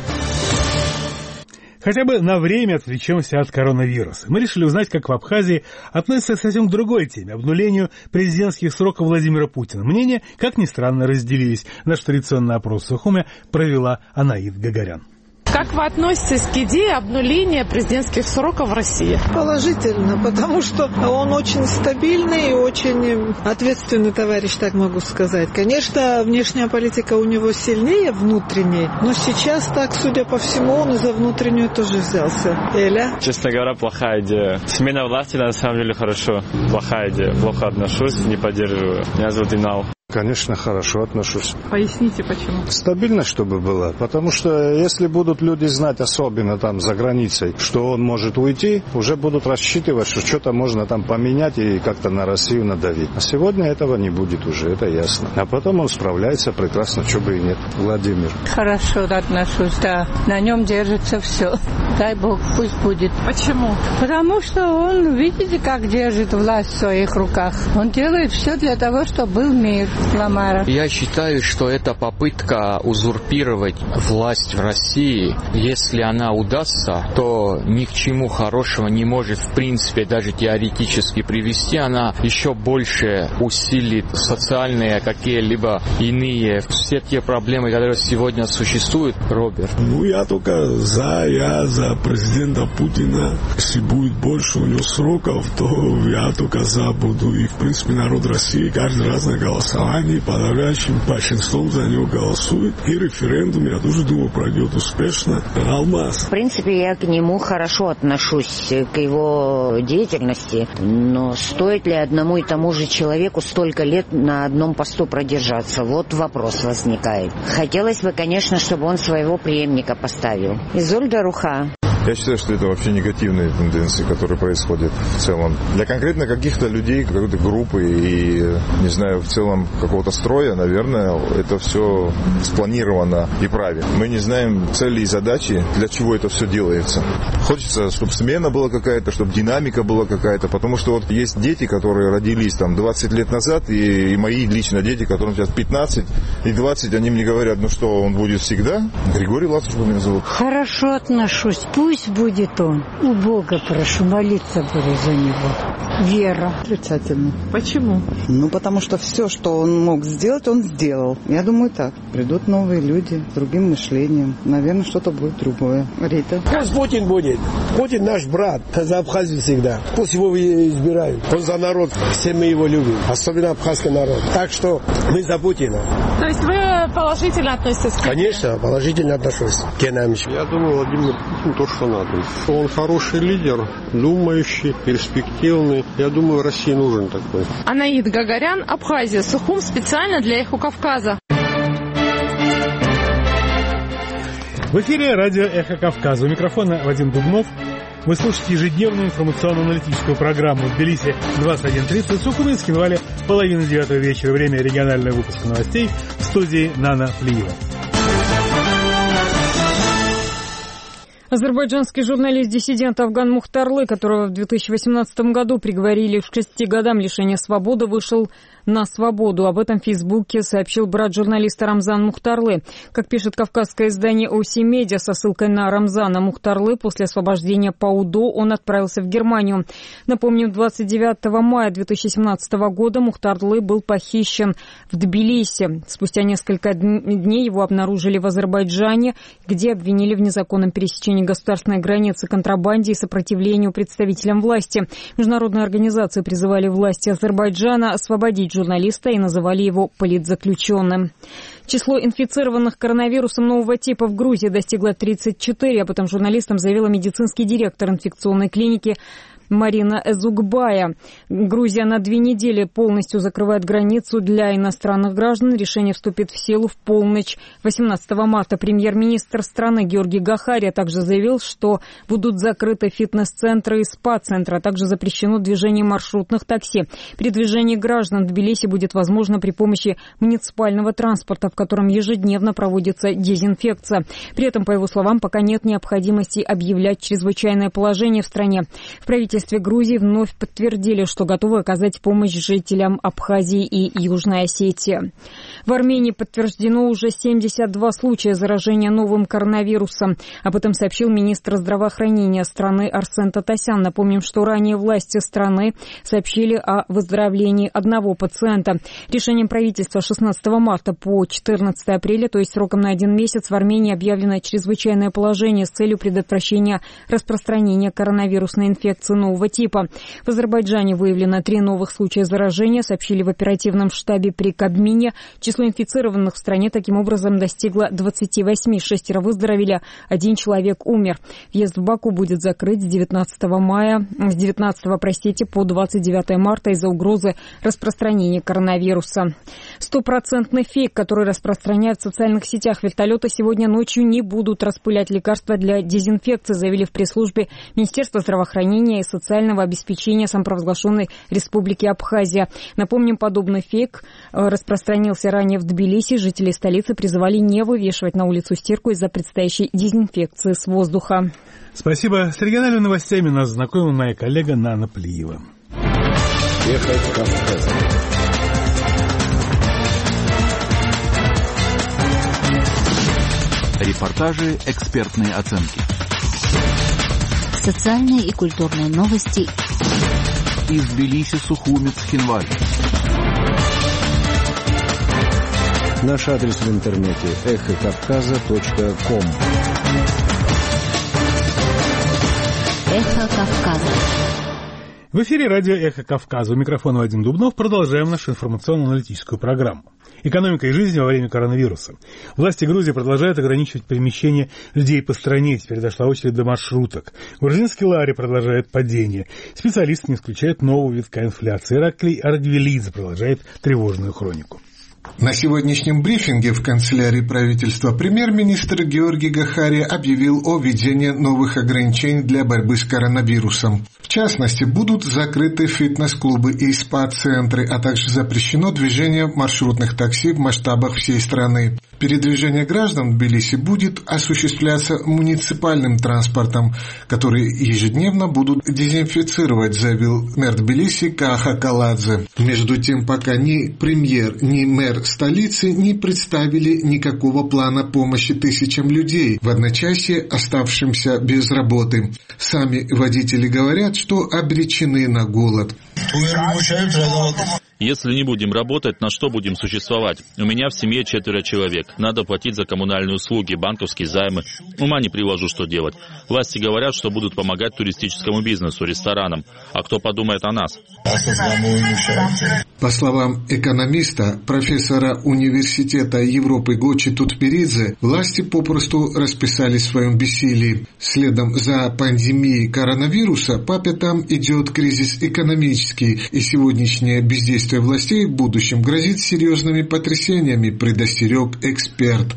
Хотя бы на время отвлечемся от коронавируса. Мы решили узнать, как в Абхазии относятся совсем к другой теме – обнулению президентских сроков Владимира Путина. Мнения, как ни странно, разделились. Наш традиционный опрос в Сухуме провела Анаид Гагарян. Как вы относитесь к идее обнуления президентских сроков в России? Положительно, потому что он очень стабильный и очень ответственный товарищ, так могу сказать. Конечно, внешняя политика у него сильнее внутренней, но сейчас, так, судя по всему, он и за внутреннюю тоже взялся. Эля? Честно говоря, плохая идея. Смена власти, на самом деле, хорошо. Плохая идея. Плохо отношусь, не поддерживаю. Меня зовут Инал. Конечно, хорошо отношусь. Поясните, почему? Стабильность, чтобы была. Потому что если будут люди знать, особенно там за границей, что он может уйти, уже будут рассчитывать, что что-то можно там поменять и как-то на Россию надавить. А сегодня этого не будет уже, это ясно. А потом он справляется прекрасно, что бы и нет. Владимир. Хорошо отношусь, да. На нем держится все. Дай бог, пусть будет. Почему? Потому что он, видите, как держит власть в своих руках. Он делает все для того, чтобы был мир. Ламара. Я считаю, что это попытка узурпировать власть в России. Если она удастся, то ни к чему хорошего не может, в принципе, даже теоретически привести. Она еще больше усилит социальные какие-либо иные, все те проблемы, которые сегодня существуют. Роберт. Ну, я только за, я за президента Путина. Если будет больше у него сроков, то я только за буду. И, в принципе, народ России каждый раз на голосование подавляющим большинством за него голосует. И референдум, я тоже думаю, пройдет успешно. Алмаз. В принципе, я к нему хорошо отношусь, к его деятельности. Но стоит ли одному и тому же человеку столько лет на одном посту продержаться? Вот вопрос возникает. Хотелось бы, конечно, чтобы он своего преемника поставил. Изольда Руха. Я считаю, что это вообще негативные тенденции, которые происходят в целом. Для конкретно каких-то людей, какой-то группы и, не знаю, в целом какого-то строя, наверное, это все спланировано и правильно. Мы не знаем цели и задачи, для чего это все делается. Хочется, чтобы смена была какая-то, чтобы динамика была какая-то, потому что вот есть дети, которые родились там двадцать лет назад, и, и мои лично дети, которым сейчас пятнадцать и двадцать, они мне говорят, ну что, он будет всегда? Григорий Латушев меня зовут. Хорошо отношусь, пусть будет он. У Бога прошу, молиться буду за него. Вера. Отрицательно. Почему? Ну, потому что все, что он мог сделать, он сделал. Я думаю так. Придут новые люди с другим мышлением. Наверное, что-то будет другое. Рита. Пусть Путин будет. Путин наш брат. За Абхазию всегда. Пусть его избирают. Он за народ. Все мы его любим. Особенно абхазский народ. Так что мы за Путина. То есть вы положительно относитесь к Путину? Конечно, положительно отношусь к Геннадьевичу. Я думаю, Владимир Путин то, что надо. Он хороший лидер, думающий, перспективный. Я думаю, России нужен такой. Анаид Гагарян, Абхазия, Сухум, специально для Эхо Кавказа. В эфире радио «Эхо Кавказа». У микрофона Вадим Дубнов. Вы слушаете ежедневную информационно-аналитическую программу в Тбилиси двадцать один тридцать, в Сухуме, Цхинвале половина девятого вечера. Время регионального выпуска новостей в студии Нана Плиева. Азербайджанский журналист-диссидент Афган Мухтарлы, которого в две тысячи восемнадцатом году приговорили к шести годам лишения свободы, вышел на свободу. Об этом в Фейсбуке сообщил брат журналиста Рамзан Мухтарлы. Как пишет кавказское издание о си Медиа со ссылкой на Рамзана Мухтарлы, после освобождения по УДО он отправился в Германию. Напомним, двадцать девятого мая две тысячи семнадцатого года Мухтарлы был похищен в Тбилиси. Спустя несколько дней его обнаружили в Азербайджане, где обвинили в незаконном пересечении государственной границы, контрабанде и сопротивлению представителям власти. Международные организации призывали власти Азербайджана освободить журналиста и называли его политзаключенным. Число инфицированных коронавирусом нового типа в Грузии достигло тридцать четыре. Об этом журналистам заявила медицинский директор инфекционной клиники Марина Эзугбая. Грузия на две недели полностью закрывает границу для иностранных граждан. Решение вступит в силу в полночь восемнадцатого марта. Премьер-министр страны Георгий Гахари также заявил, что будут закрыты фитнес-центры и спа-центры, а также запрещено движение маршрутных такси. При движении граждан в Тбилиси будет возможно при помощи муниципального транспорта, в котором ежедневно проводится дезинфекция. При этом, по его словам, пока нет необходимости объявлять чрезвычайное положение в стране. В правительстве В правительстве Грузии вновь подтвердили, что готовы оказать помощь жителям Абхазии и Южной Осетии. В Армении подтверждено уже семьдесят два случая заражения новым коронавирусом. Об этом сообщил министр здравоохранения страны Арсен Татасян. Напомним, что ранее власти страны сообщили о выздоровлении одного пациента. Решением правительства шестнадцатого марта по четырнадцатого апреля, то есть сроком на один месяц, в Армении объявлено чрезвычайное положение с целью предотвращения распространения коронавирусной инфекции нового типа. В Азербайджане выявлено три новых случая заражения, сообщили в оперативном штабе при Кабмине. Число инфицированных в стране таким образом достигло двадцати восьми. Шестеро выздоровели, один человек умер. Въезд в Баку будет закрыт с девятнадцатого мая, с девятнадцатого, простите, по двадцать девятое марта из-за угрозы распространения коронавируса. Стопроцентный фейк, который распространяют в социальных сетях. Вертолеты сегодня ночью не будут распылять лекарства для дезинфекции, заявили в пресс-службе Министерства здравоохранения и социального обеспечения самопровозглашенной Республики Абхазия. Напомним, подобный фейк распространился ранее в Тбилиси. Жители столицы призывали не вывешивать на улицу стирку из-за предстоящей дезинфекции с воздуха. Спасибо. С региональными новостями нас знакомила моя коллега Нана Плиева. Репортажи, экспертные оценки. Социальные и культурные новости из Тбилиси, Сухуми, Цхинвали. Наш адрес в интернете эхо кавказа точка ком. Эхо Кавказа. В эфире радио «Эхо Кавказа». У микрофона Вадим Дубнов. Продолжаем нашу информационно-аналитическую программу. Экономика и жизнь во время коронавируса. Власти Грузии продолжают ограничивать перемещение людей по стране. Теперь дошла очередь до маршруток. Грузинский лари продолжает падение. Специалисты не исключают нового витка инфляции. Ираклий Ардвелидзе продолжает тревожную хронику. На сегодняшнем брифинге в канцелярии правительства премьер-министр Георгий Гахари объявил о введении новых ограничений для борьбы с коронавирусом. В частности, будут закрыты фитнес-клубы и спа-центры, а также запрещено движение маршрутных такси в масштабах всей страны. Передвижение граждан в Тбилиси будет осуществляться муниципальным транспортом, который ежедневно будут дезинфицировать, заявил мэр Тбилиси Каха Каладзе. Между тем, пока ни премьер, ни мэр столицы не представили никакого плана помощи тысячам людей, в одночасье оставшимся без работы. Сами водители говорят, что обречены на голод. Если не будем работать, на что будем существовать? У меня в семье четверо человек. Надо платить за коммунальные услуги, банковские займы. Ума не приложу, что делать. Власти говорят, что будут помогать туристическому бизнесу, ресторанам. А кто подумает о нас? По словам экономиста, профессора Университета Европы Гочи Тутберидзе, власти попросту расписались в своем бессилии. Следом за пандемией коронавируса по пятам идет кризис экономический, и сегодняшнее бездействие властей в будущем грозит серьезными потрясениями, предостерег эксперт.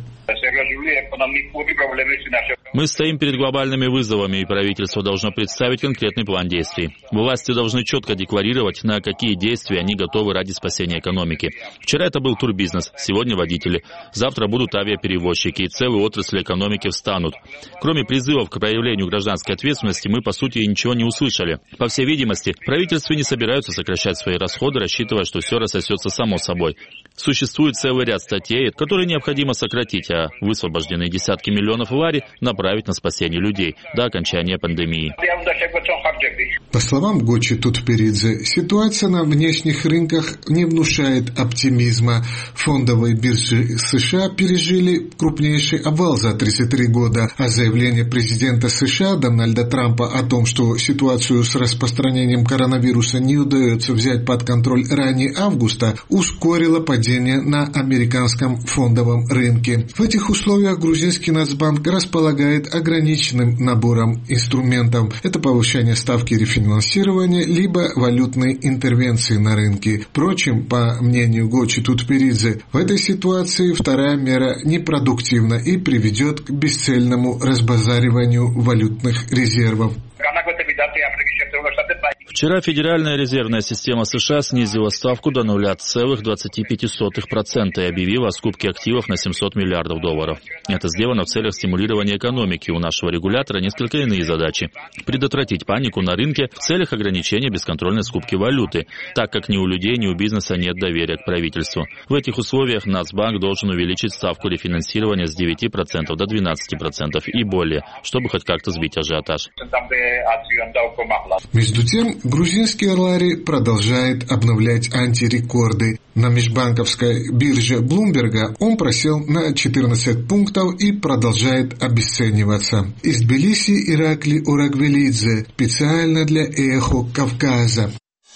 Мы стоим перед глобальными вызовами, и правительство должно представить конкретный план действий. Власти должны четко декларировать, на какие действия они готовы ради спасения экономики. Вчера это был турбизнес, сегодня водители. Завтра будут авиаперевозчики, и целые отрасли экономики встанут. Кроме призывов к проявлению гражданской ответственности, мы, по сути, ничего не услышали. По всей видимости, правительства не собираются сокращать свои расходы, рассчитывая, что все рассосется само собой. Существует целый ряд статей, которые необходимо сократить, а высвобожденные десятки миллионов лари направить на спасение людей до окончания пандемии. По словам Гочи Тутберидзе, ситуация на внешних рынках не внушает оптимизма. Фондовые биржи США пережили крупнейший обвал за тридцать три года, а заявление президента США Дональда Трампа о том, что ситуацию с распространением коронавируса не удается взять под контроль ранее августа, ускорило падение на американском фондовом рынке. В этих условиях грузинский Нацбанк располагает ограниченным набором инструментов. Это повышение ставки рефинансирования, либо валютные интервенции на рынке. Впрочем, по мнению Гочи Тутберидзе, в этой ситуации вторая мера непродуктивна и приведет к бесцельному разбазариванию валютных резервов. Вчера Федеральная резервная система США снизила ставку до ноль целых двадцать пять сотых процента и объявила о скупке активов на семьсот миллиардов долларов. Это сделано в целях стимулирования экономики. У нашего регулятора несколько иные задачи. Предотвратить панику на рынке в целях ограничения бесконтрольной скупки валюты, так как ни у людей, ни у бизнеса нет доверия к правительству. В этих условиях Нацбанк должен увеличить ставку рефинансирования с девяти процентов до двенадцати процентов и более, чтобы хоть как-то сбить ажиотаж. Между тем, грузинский лари продолжает обновлять антирекорды. На межбанковской бирже Блумберга он просел на четырнадцать пунктов и продолжает обесцениваться. Из Тбилиси Иракли Урагвелидзе, специально для «Эхо Кавказа».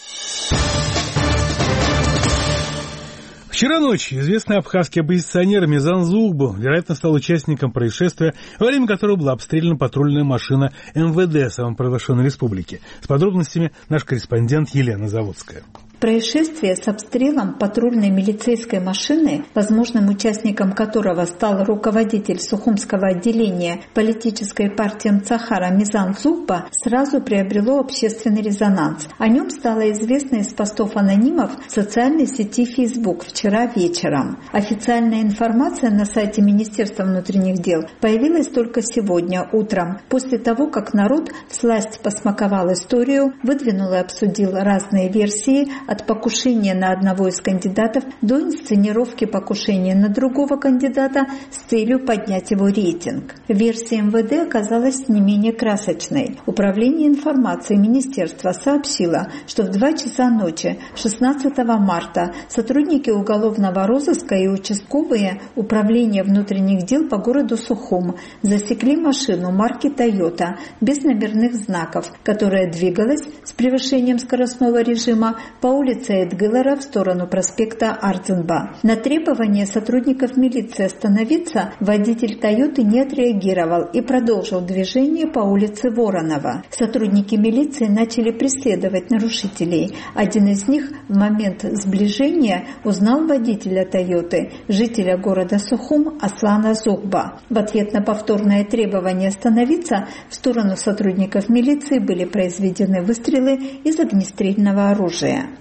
Вчера ночью известный абхазский оппозиционер Мизан Зугбу, вероятно, стал участником происшествия, во время которого была обстреляна патрульная машина эм вэ дэ самопровозглашенной республики. С подробностями наш корреспондент Елена Заводская. Происшествие с обстрелом патрульной милицейской машины, возможным участником которого стал руководитель Сухумского отделения политической партии Мцахара Мизан Зугба, сразу приобрело общественный резонанс. О нем стало известно из постов анонимов в социальной сети Facebook вчера вечером. Официальная информация на сайте Министерства внутренних дел появилась только сегодня утром, после того, как народ всласть посмаковал историю, выдвинул и обсудил разные версии от покушения на одного из кандидатов до инсценировки покушения на другого кандидата с целью поднять его рейтинг. Версия эм вэ дэ оказалась не менее красочной. Управление информации министерства сообщило, что в два часа ночи шестнадцатого марта сотрудники уголовного розыска и участковые управления внутренних дел по городу Сухум засекли машину марки Toyota без номерных знаков, которая двигалась с превышением скоростного режима по улице Эдгылара в сторону проспекта Ардзенба. На требование сотрудников милиции остановиться водитель «Тойоты» не отреагировал и продолжил движение по улице Воронова. Сотрудники милиции начали преследовать нарушителей. Один из них в момент сближения узнал водителя «Тойоты», жителя города Сухум Аслана Зугба. В ответ на повторное требование остановиться в сторону сотрудников милиции были произведены выстрелы из огнестрельного оружия.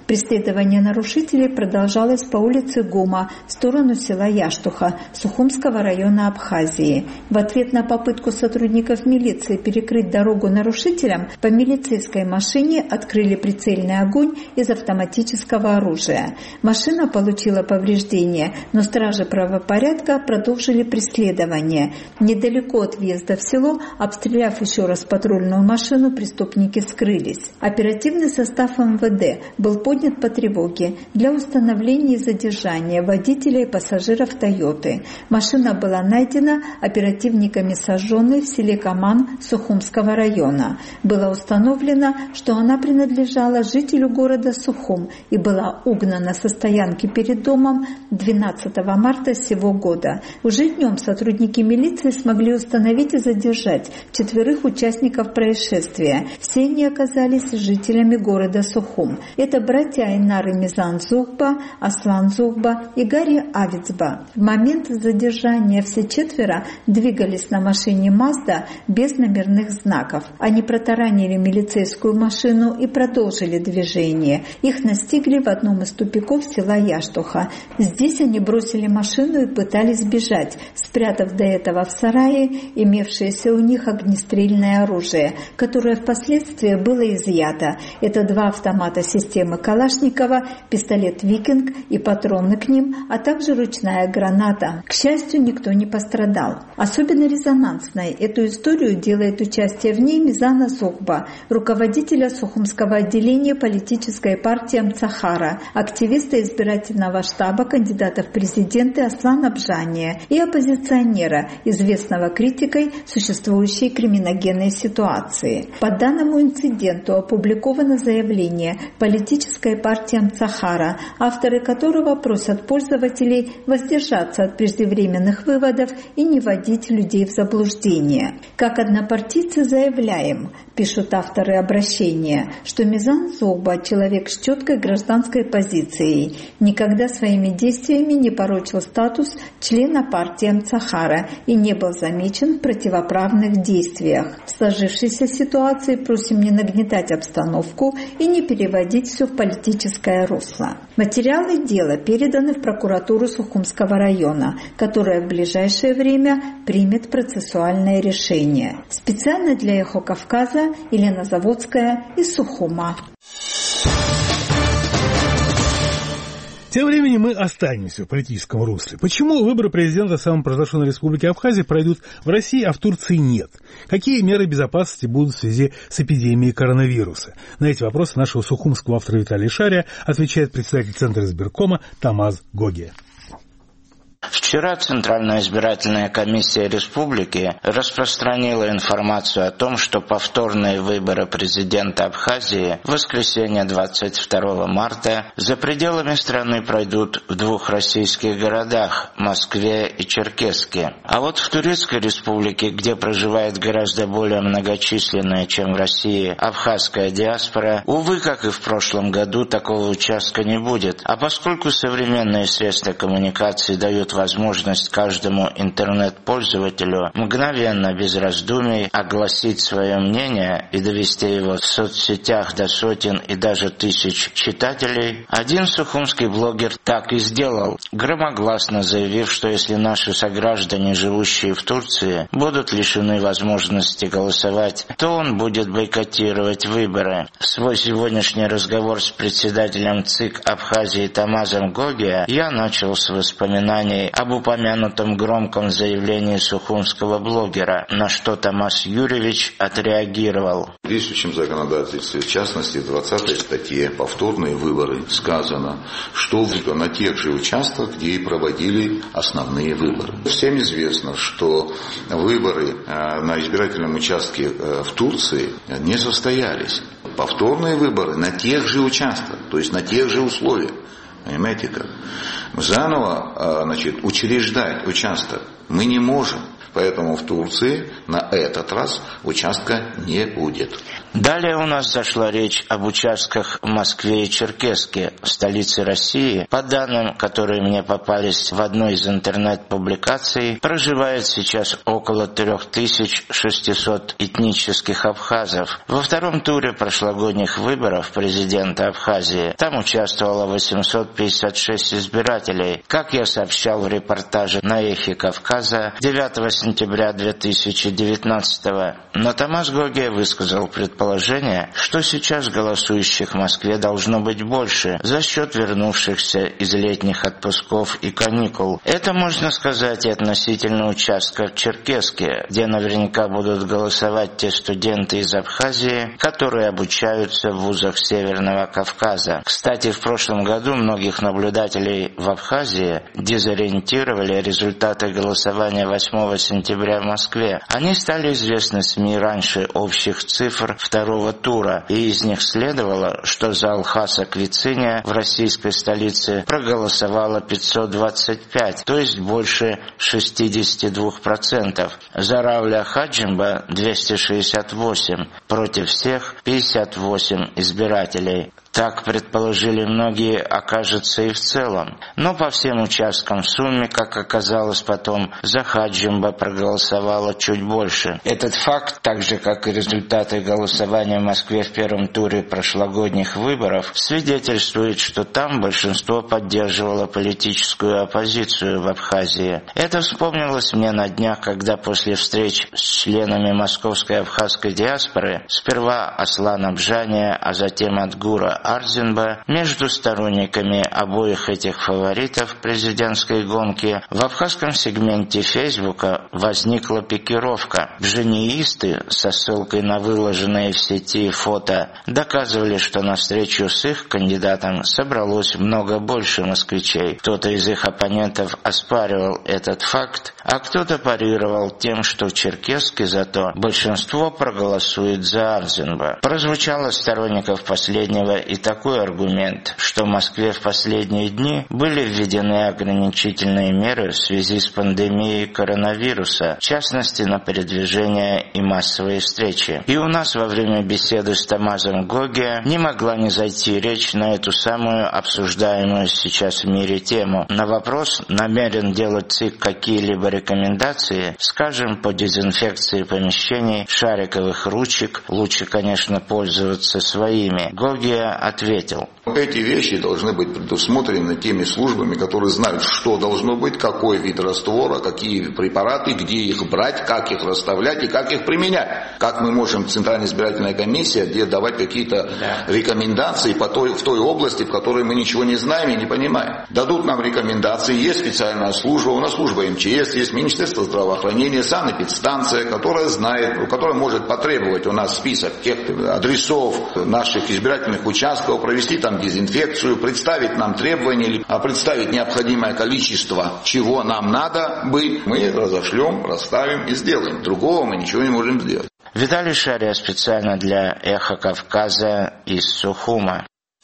Преследование нарушителей продолжалось по улице Гума в сторону села Яштуха Сухумского района Абхазии. В ответ на попытку сотрудников милиции перекрыть дорогу нарушителям, по милицейской машине открыли прицельный огонь из автоматического оружия. Машина получила повреждения, но стражи правопорядка продолжили преследование. Недалеко от въезда в село, обстреляв еще раз патрульную машину, преступники скрылись. Оперативный состав эм вэ дэ был поднят по тревоге для установления и задержания водителя и пассажиров «Тойоты». Машина была найдена оперативниками сожженной в селе Каман Сухумского района. Было установлено, что она принадлежала жителю города Сухум и была угнана со стоянки перед домом двенадцатого марта сего года. Уже днем сотрудники милиции смогли установить и задержать четверых участников происшествия. Все они оказались жителями города Сухум. Это братья Айнар и Мизан Зухба, Аслан Зухба и Гарри Авицба. В момент задержания все четверо двигались на машине Мазда без номерных знаков. Они протаранили милицейскую машину и продолжили движение. Их настигли в одном из тупиков села Яштуха. Здесь они бросили машину и пытались бежать, спрятав до этого в сарае имевшееся у них огнестрельное оружие, которое впоследствии было изъято. Это два автомата системы Калашникова, пистолет «Викинг» и патроны к ним, а также ручная граната. К счастью, никто не пострадал. Особенно резонансной эту историю делает участие в ней Мизана Зухба, руководителя Сухумского отделения политической партии Амцахара, активиста избирательного штаба кандидата в президенты Аслана Бжания и оппозиционера, известного критикой существующей криминогенной ситуации. По данному инциденту опубликовано заявление политической партии Амцахара, авторы которого просят пользователей воздержаться от преждевременных выводов и не вводить людей в заблуждение. Как однопартийцы заявляем, пишут авторы обращения, что Мизан Зухба – человек с четкой гражданской позицией, никогда своими действиями не порочил статус члена партии Амцахара и не был замечен в противоправных действиях. В сложившейся ситуации просим не нагнетать обстановку и не переводить все в политическое русло. Материалы дела переданы в прокуратуру Сухумского района, которая в ближайшее время примет процессуальное решение. Специально для «Эхо Кавказа» Елена Заводская из Сухума. Тем временем мы останемся в политическом русле. Почему выборы президента самопровозглашенной республики Абхазия пройдут в России, а в Турции нет? Какие меры безопасности будут в связи с эпидемией коронавируса? На эти вопросы нашего сухумского автора Виталия Шария отвечает председатель Центра избиркома Тамаз Гогия. Вчера Центральная избирательная комиссия республики распространила информацию о том, что повторные выборы президента Абхазии в воскресенье двадцать второго марта за пределами страны пройдут в двух российских городах – Москве и Черкесске. А вот в Турецкой республике, где проживает гораздо более многочисленная, чем в России, абхазская диаспора, увы, как и в прошлом году, такого участка не будет. А поскольку современные средства коммуникации дают возможность каждому интернет-пользователю мгновенно, без раздумий, огласить свое мнение и довести его в соцсетях до сотен и даже тысяч читателей, один сухумский блогер так и сделал, громогласно заявив, что если наши сограждане, живущие в Турции, будут лишены возможности голосовать, то он будет бойкотировать выборы. Свой сегодняшний разговор с председателем ЦИК Абхазии Тамазом Гогия я начал с воспоминаний об упомянутом громком заявлении сухумского блогера, на что Тамаз Юрьевич отреагировал. В действующем законодательстве, в частности в двадцатой статье «Повторные выборы» сказано, что на тех же участках, где и проводили основные выборы. Всем известно, что выборы на избирательном участке в Турции не состоялись. Повторные выборы на тех же участках, то есть на тех же условиях. Понимаете как? Заново, значит, учреждать участок мы не можем. Поэтому в Турции на этот раз участка не будет. Далее у нас зашла речь об участках в Москве и Черкесске, столице России. По данным, которые мне попались в одной из интернет-публикаций, проживает сейчас около три тысячи шестьсот этнических абхазов. Во втором туре прошлогодних выборов президента Абхазии там участвовало восемьсот пятьдесят шесть избирателей. Как я сообщал в репортаже на Эхе Кавказа девятого сентября две тысячи девятнадцатого, но Томас Гогия высказал предположение, Положение, что сейчас голосующих в Москве должно быть больше за счет вернувшихся из летних отпусков и каникул. Это можно сказать и относительно участка в Черкесске, где наверняка будут голосовать те студенты из Абхазии, которые обучаются в вузах Северного Кавказа. Кстати, в прошлом году многих наблюдателей в Абхазии дезориентировали результаты голосования восьмого сентября в Москве. Они стали известны СМИ раньше общих цифр второго тура, и из них следовало, что за Алхаса Квициния в российской столице проголосовало пятьсот двадцать пять, то есть больше шестьдесят два процента. За Рауля Хаджимба двести шестьдесят восемь, против всех пятьдесят восемь избирателей. Так предположили многие, окажется и в целом. Но по всем участкам в сумме, как оказалось потом, за Хаджимба проголосовало чуть больше. Этот факт, так же как и результаты голосования в Москве в первом туре прошлогодних выборов, свидетельствует, что там большинство поддерживало политическую оппозицию в Абхазии. Это вспомнилось мне на днях, когда после встреч с членами московской абхазской диаспоры, сперва Аслана Абжания, а затем Адгура Арзинба, между сторонниками обоих этих фаворитов президентской гонки в абхазском сегменте Фейсбука возникла пикировка. Бжениисты со ссылкой на выложенные в сети фото доказывали, что на встречу с их кандидатом собралось много больше москвичей. Кто-то из их оппонентов оспаривал этот факт, а кто-то парировал тем, что в Черкесске зато большинство проголосует за Арзинба. Прозвучало от сторонников последнего и такой аргумент, что в Москве в последние дни были введены ограничительные меры в связи с пандемией коронавируса, в частности на передвижение и массовые встречи. И у нас во время беседы с Томазом Гогия не могла не зайти речь на эту самую обсуждаемую сейчас в мире тему. На вопрос, намерен делать ЦИК какие-либо рекомендации, скажем, по дезинфекции помещений, шариковых ручек, лучше, конечно, пользоваться своими, Гогия ответил. Эти вещи должны быть предусмотрены теми службами, которые знают, что должно быть, какой вид раствора, какие препараты, где их брать, как их расставлять и как их применять. Как мы можем, Центральная избирательная комиссия, где давать какие-то да. рекомендации по той, в той области, в которой мы ничего не знаем и не понимаем. Дадут нам рекомендации, есть специальная служба, у нас служба эм че эс, есть Министерство здравоохранения, санэпидстанция, которая знает, которая может потребовать у нас список тех адресов наших избирательных участков, провести там дезинфекцию, представить нам требования, а представить необходимое количество, чего нам надо бы, мы разошлем, расставим и сделаем. Другого мы ничего не можем сделать. Виталий Шария специально для Эхо Кавказа из Сухума.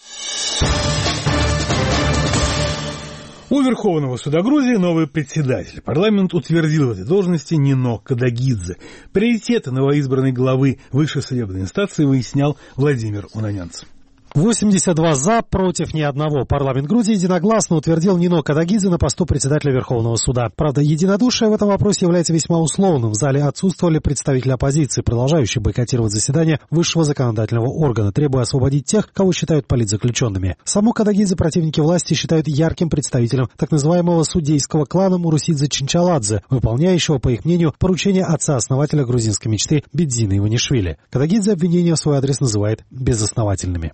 У Верховного суда Грузии новый председатель. Парламент утвердил в этой должности Нино Кадагидзе. Приоритеты новоизбранной главы высшей судебной инстанции выяснял Владимир Унанянцев. восемьдесят два за, против ни одного. Парламент Грузии единогласно утвердил Нино Кадагидзе на посту председателя Верховного суда. Правда, единодушие в этом вопросе является весьма условным. В зале отсутствовали представители оппозиции, продолжающие бойкотировать заседание высшего законодательного органа, требуя освободить тех, кого считают политзаключенными. Саму Кадагидзе противники власти считают ярким представителем так называемого судейского клана Мурусидзе Чинчаладзе, выполняющего, по их мнению, поручение отца-основателя грузинской мечты Бидзина Иванишвили. Кадагидзе обвинения в свой адрес называет безосновательными.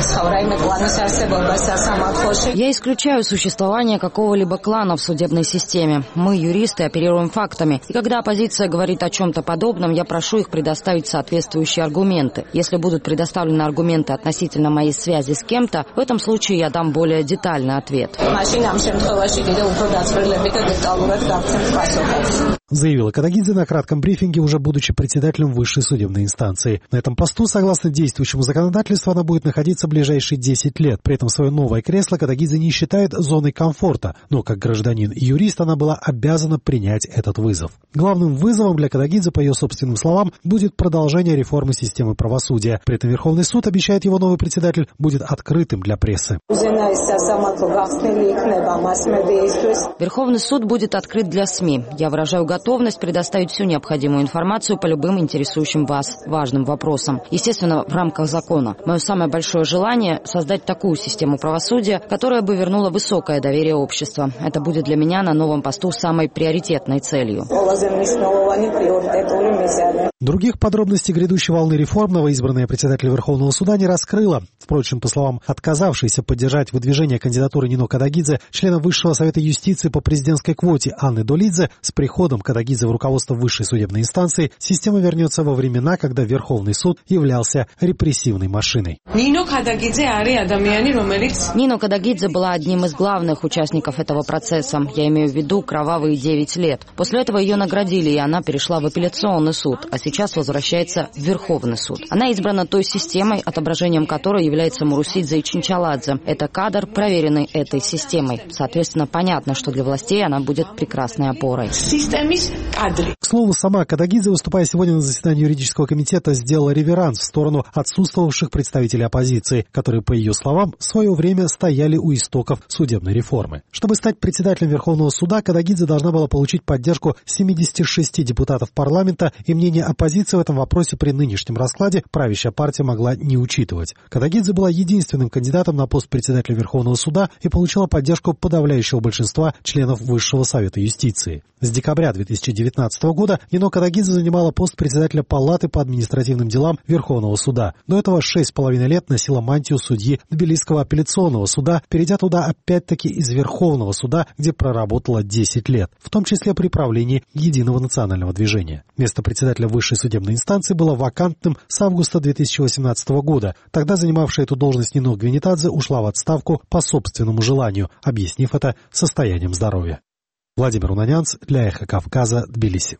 Я исключаю существование какого-либо клана в судебной системе. Мы, юристы, оперируем фактами. И когда оппозиция говорит о чем-то подобном, я прошу их предоставить соответствующие аргументы. Если будут предоставлены аргументы относительно моей связи с кем-то, в этом случае я дам более детальный ответ. заявила Кадагидзе на кратком брифинге, уже будучи председателем высшей судебной инстанции. На этом посту, согласно действующему законодательству, она будет находиться ближайшие десять лет. При этом свое новое кресло Кадагидзе не считает зоной комфорта, но как гражданин и юрист она была обязана принять этот вызов. Главным вызовом для Кадагидзе, по ее собственным словам, будет продолжение реформы системы правосудия. При этом Верховный суд, обещает его новый председатель, будет открытым для прессы. Верховный суд будет открыт для СМИ. Я выражаю готовность предоставить всю необходимую информацию по любым интересующим вас важным вопросам. Естественно, в рамках закона. Мое самое большое желание – создать такую систему правосудия, которая бы вернула высокое доверие общества. Это будет для меня на новом посту самой приоритетной целью. Других подробностей грядущей волны реформ новоизбранная председатель Верховного суда не раскрыла. Впрочем, по словам отказавшейся поддержать выдвижение кандидатуры Нино Кадагидзе, члена Высшего совета юстиции по президентской квоте Анны Долидзе, с приходом Кадагидзе в руководство высшей судебной инстанции система вернется во времена, когда Верховный суд являлся репрессивной машиной. Нино Кадагидзе была одним из главных участников этого процесса. Я имею в виду кровавые девять лет. После этого ее наградили, и она перешла в апелляционный суд, а сейчас возвращается в Верховный суд. Она избрана той системой, отображением которой является Мурусидзе и Чинчаладзе. Это кадр, проверенный этой системой. Соответственно, понятно, что для властей она будет прекрасной опорой. К слову, сама Кадагидзе, выступая сегодня на заседании юридического комитета, сделала реверанс в сторону отсутствовавших представителей оппозиции, которые, по ее словам, в свое время стояли у истоков судебной реформы. Чтобы стать председателем Верховного суда, Кадагидзе должна была получить поддержку семидесяти шести депутатов парламента, и мнение оппозиции в этом вопросе при нынешнем раскладе правящая партия могла не учитывать. Кадагидзе была единственным кандидатом на пост председателя Верховного суда и получила поддержку подавляющего большинства членов Высшего совета юстиции. С декабря две тысячи девятнадцатого года Нино Кадагидзе занимала пост председателя Палаты по административным делам Верховного суда. До этого шесть с половиной лет носила мантию судьи Тбилисского апелляционного суда, перейдя туда опять-таки из Верховного суда, где проработала десять лет, в том числе при правлении Единого национального движения. Место председателя высшей судебной инстанции было вакантным с августа две тысячи восемнадцатого года. Тогда занимавшая эту должность Нино Гвинитадзе ушла в отставку по собственному желанию, объяснив это состоянием здоровья. Владимир Унанянц для Эхо Кавказа, Тбилиси.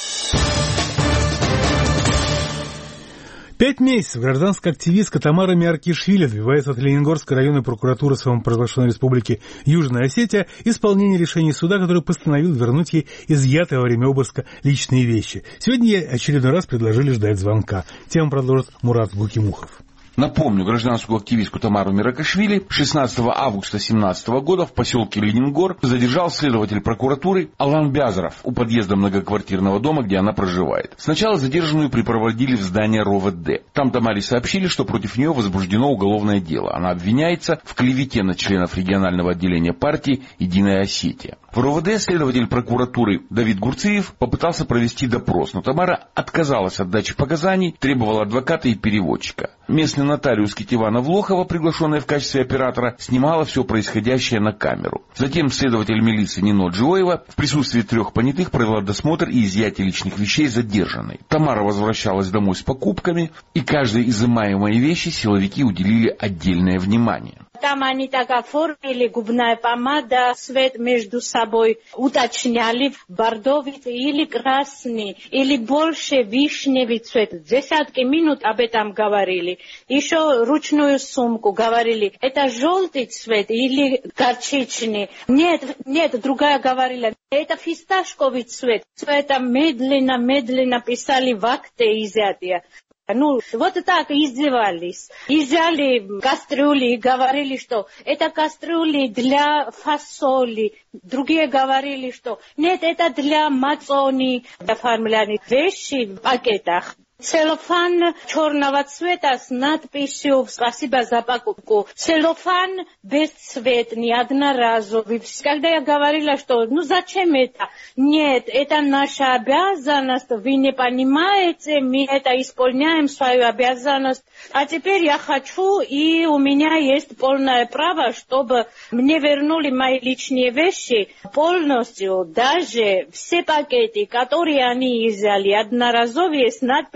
Пять месяцев гражданская активистка Тамара Миаркишвили добивается от Лениногорской районной прокуратуры самопровозглашенной республики Южная Осетия исполнения решения суда, который постановил вернуть ей изъятые во время обыска личные вещи. Сегодня ей очередной раз предложили ждать звонка. Тему продолжит Мурат Букимухов. Напомню, гражданскую активистку Тамару Миаркишвили шестнадцатого августа две тысячи семнадцатого года в поселке Ленингор задержал следователь прокуратуры Алан Бязаров у подъезда многоквартирного дома, где она проживает. Сначала задержанную припроводили в здание РОВД. Там Тамаре сообщили, что против нее возбуждено уголовное дело. Она обвиняется в клевете на членов регионального отделения партии «Единая Осетия». В РОВД следователь прокуратуры Давид Гурциев попытался провести допрос, но Тамара отказалась от дачи показаний, требовала адвоката и переводчика. Местный нотариус Кетивана Влохова, приглашенная в качестве оператора, снимала все происходящее на камеру. Затем следователь милиции Нино Джиоева в присутствии трех понятых провела досмотр и изъятие личных вещей задержанной. Тамара возвращалась домой с покупками, и каждой изымаемой вещи силовики уделили отдельное внимание. Там они так оформили, губная помада, цвет между собой уточняли, бордовый или красный, или больше вишневый цвет. Десятки минут об этом говорили. Еще ручную сумку говорили, это желтый цвет или горчичный. Нет, нет, другая говорила, это фисташковый цвет. Цвета медленно-медленно писали в акте изъятия. Ну, вот так издевались. Изъяли кастрюли и говорили, что это кастрюли для фасоли. Другие говорили, что нет, это для мацони. Оформляли вещи в пакетах. Целлофан черного цвета с надписью «Спасибо за покупку». Целлофан бесцветный, одноразовый. Когда я говорила, что ну зачем это? Нет, это наша обязанность, вы не понимаете, мы это исполняем, свою обязанность. А теперь я хочу, и у меня есть полное право, чтобы мне вернули мои личные вещи полностью. Даже все пакеты, которые они изъяли, одноразовые с надписью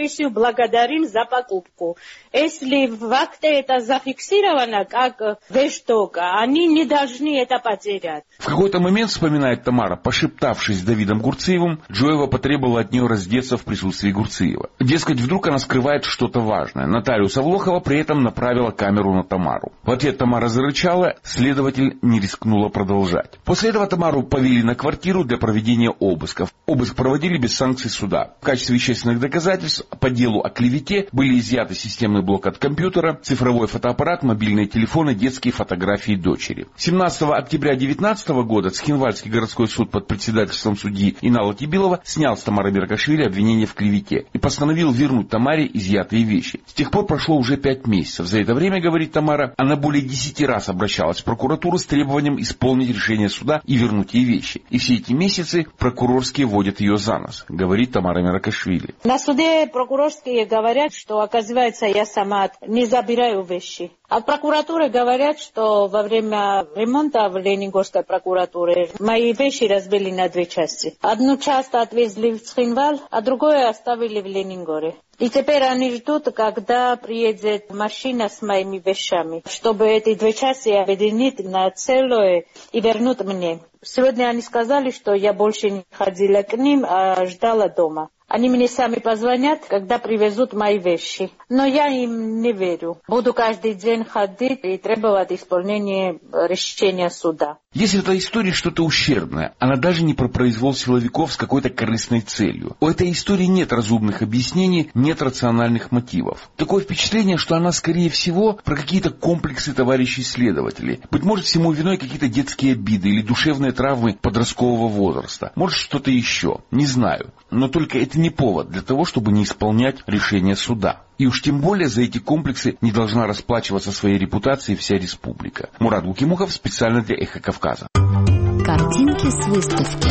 комиссию благодарим за покупку. Если в акте это зафиксировано как вещь-ток, они не должны это потерять. В какой-то момент, вспоминает Тамара, пошептавшись с Давидом Гурциевым, Джоева потребовала от нее раздеться в присутствии Гурциева. Дескать, вдруг она скрывает что-то важное. Нотариус Авлохова при этом направила камеру на Тамару. В ответ Тамара зарычала, следователь не рискнула продолжать. После этого Тамару повели на квартиру для проведения обысков. Обыск проводили без санкций суда. В качестве вещественных доказательств по делу о клевете были изъяты системный блок от компьютера, цифровой фотоаппарат, мобильные телефоны, детские фотографии дочери. семнадцатого октября две тысячи девятнадцатого года Цхинвальский городской суд под председательством судьи Инала Тибилова снял с Тамары Меркашвили обвинение в клевете и постановил вернуть Тамаре изъятые вещи. С тех пор прошло уже пять месяцев. За это время, говорит Тамара, она более десяти раз обращалась в прокуратуру с требованием исполнить решение суда и вернуть ей вещи. И все эти месяцы прокурорские водят ее за нос, говорит Тамара Меркашвили. На суде прокурорские говорят, что, оказывается, я сама не забираю вещи. А в прокуратуре говорят, что во время ремонта в Ленингорской прокуратуре мои вещи разбили на две части. Одну часть отвезли в Цхинвал, а другую оставили в Ленингоре. И теперь они ждут, когда приедет машина с моими вещами, чтобы эти две части объединить на целое и вернуть мне. Сегодня они сказали, что я больше не ходила к ним, а ждала дома. Они мне сами позвонят, когда привезут мои вещи. Но я им не верю. Буду каждый день ходить и требовать исполнения решения суда. Если в этой истории что-то ущербное, она даже не про произвол силовиков с какой-то корыстной целью. У этой истории нет разумных объяснений, нет рациональных мотивов. Такое впечатление, что она, скорее всего, про какие-то комплексы товарищей следователей. Быть может, всему виной какие-то детские обиды или душевные травмы подросткового возраста. Может, что-то еще. Не знаю. Но только это не повод для того, чтобы не исполнять решение суда. И уж тем более за эти комплексы не должна расплачиваться своей репутацией вся республика. Мурат Гукимухов специально для «Эхо Кавказа». Картинки с выставки.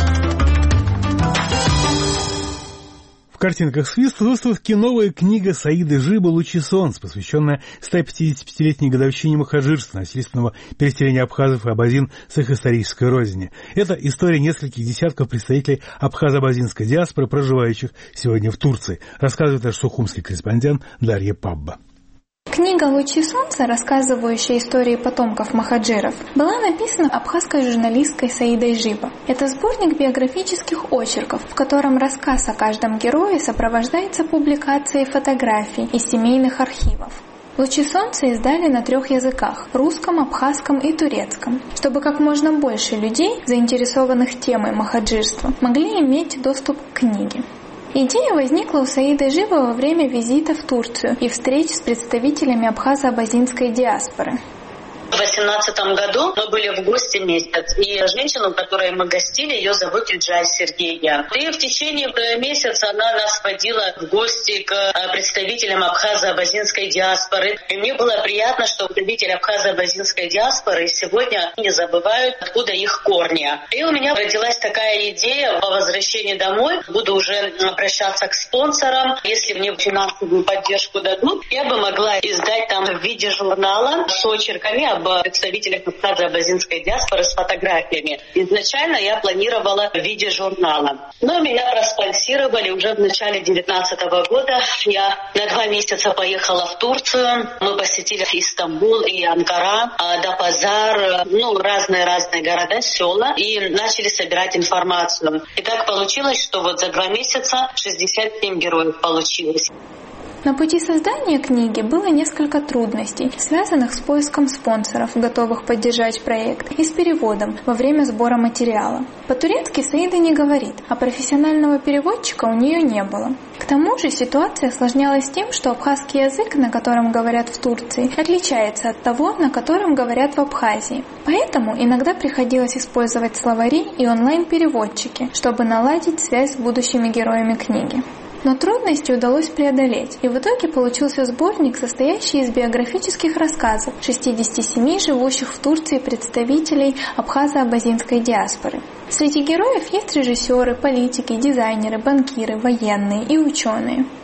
В картинках с выставки новая книга Саиды Жиба «Лучи солнца», посвященная сто пятидесятипятилетней годовщине мухаджирства, насильственного переселения абхазов и абазин с их исторической родины. Это история нескольких десятков представителей абхазо-абазинской диаспоры, проживающих сегодня в Турции, рассказывает наш сухумский корреспондент Дарья Пабба. Книга «Лучи солнца», рассказывающая истории потомков махаджиров, была написана абхазской журналисткой Саидой Жиба. Это сборник биографических очерков, в котором рассказ о каждом герое сопровождается публикацией фотографий из семейных архивов. «Лучи солнца» издали на трех языках – русском, абхазском и турецком, чтобы как можно больше людей, заинтересованных темой махаджирства, могли иметь доступ к книге. Идея возникла у Саиды Жиба во время визита в Турцию и встреч с представителями абхазо-абазинской диаспоры. В две тысячи восемнадцатом году мы были в гости месяц, и женщину, которой мы гостили, ее зовут Иджай Сергея. И в течение месяца она нас водила в гости к представителям абхазо-абазинской диаспоры. И мне было приятно, что представители абхазо-абазинской диаспоры сегодня не забывают, откуда их корни. И у меня родилась такая идея: по возвращении домой буду уже обращаться к спонсорам. Если мне финансовую поддержку дадут, я бы могла издать там в виде журнала с очерками об представителях абхазо-абазинской диаспоры с фотографиями. Изначально я планировала в виде журнала. Но меня проспонсировали уже в начале две тысячи девятнадцатого года. Я на два месяца поехала в Турцию. Мы посетили Истамбул и Анкара, Адапазар, ну, разные-разные города, села, и начали собирать информацию. И так получилось, что вот за два месяца шестьдесят семь героев получилось. На пути создания книги было несколько трудностей, связанных с поиском спонсоров, готовых поддержать проект, и с переводом во время сбора материала. По-турецки Саида не говорит, а профессионального переводчика у нее не было. К тому же ситуация осложнялась тем, что абхазский язык, на котором говорят в Турции, отличается от того, на котором говорят в Абхазии. Поэтому иногда приходилось использовать словари и онлайн-переводчики, чтобы наладить связь с будущими героями книги. Но трудности удалось преодолеть, и в итоге получился сборник, состоящий из биографических рассказов шестидесяти семи живущих в Турции представителей абхазо-абазинской диаспоры. Среди героев есть режиссеры, политики, дизайнеры, банкиры, военные и ученые.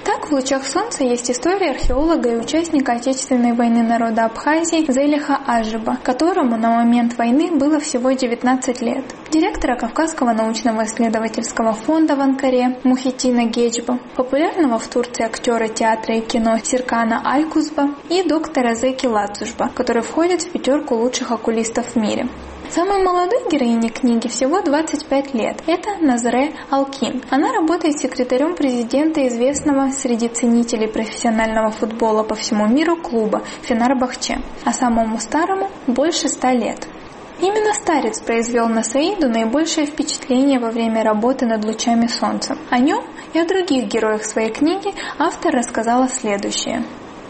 Так, в «Лучах солнца» есть история археолога и участника Отечественной войны народа Абхазии Зелиха Ажиба, которому на момент войны было всего девятнадцать лет, директора Кавказского научного исследовательского фонда в Анкаре Мухитдина Геджба, популярного в Турции актера театра и кино Серкана Алькузба и доктора Зеки Лацужба, который входит в пятерку лучших окулистов в мире. Самой молодой героине книги всего двадцать пять лет. Это Назре Алкин. Она работает секретарем президента известного среди ценителей профессионального футбола по всему миру клуба Фенербахче, а самому старому больше ста лет. Именно старец произвел на Саиду наибольшее впечатление во время работы над «Лучами солнца». О нем и о других героях своей книги автор рассказала следующее.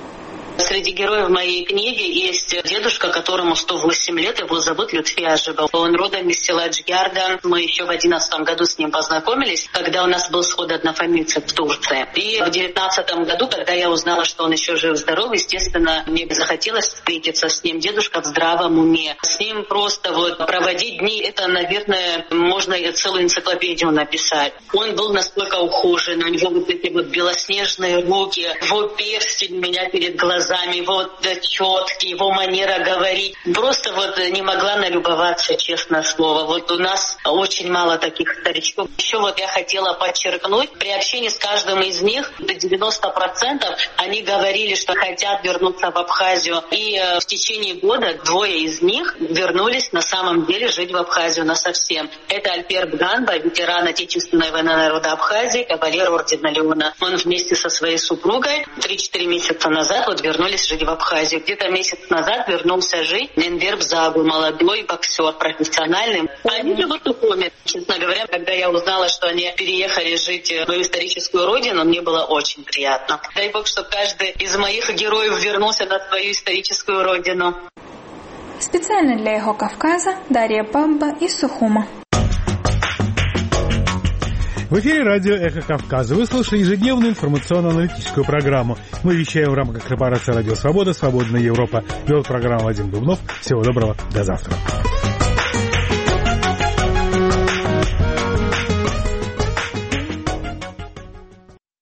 Среди героев моей книги есть дедушка, которому сто восемь лет, его зовут Лютфи Ажибов. Он родом из села Джгярда. Мы еще в одиннадцатом году с ним познакомились, когда у нас был сход однофамильцев в Турции. И в девятнадцатом году, когда я узнала, что он еще жив-здоров, естественно, мне захотелось встретиться с ним. Дедушка в здравом уме. С ним просто вот проводить дни, это, наверное, можно и целую энциклопедию написать. Он был настолько ухожен, у него вот эти вот белоснежные руки, его перстень у меня перед глазами. Его четкий, его манера говорить. Просто вот не могла налюбоваться, честное слово. Вот у нас очень мало таких старичков. Еще вот я хотела подчеркнуть, при общении с каждым из них до девяноста процентов они говорили, что хотят вернуться в Абхазию. И в течение года двое из них вернулись на самом деле жить в Абхазию насовсем. Это Альперт Ганба, ветеран Отечественной войны народа Абхазии, кавалер ордена Леона. Он вместе со своей супругой три-четыре месяца назад вот вернулись жить в Абхазию. Где-то месяц назад вернулся жить Энвер Бзагу, молодой боксер, профессиональный. Они живут в Ухоме. Честно говоря, когда я узнала, что они переехали жить в мою историческую родину, мне было очень приятно. Дай Бог, чтобы каждый из моих героев вернулся на свою историческую родину. Специально для «Эхо Кавказа» Дарья Пабба из Сухума. В эфире радио «Эхо Кавказа». Вы слушали ежедневную информационно-аналитическую программу. Мы вещаем в рамках корпорации «Радио Свобода», «Свободная Европа». Вел программу Вадим Дубнов. Всего доброго. До завтра.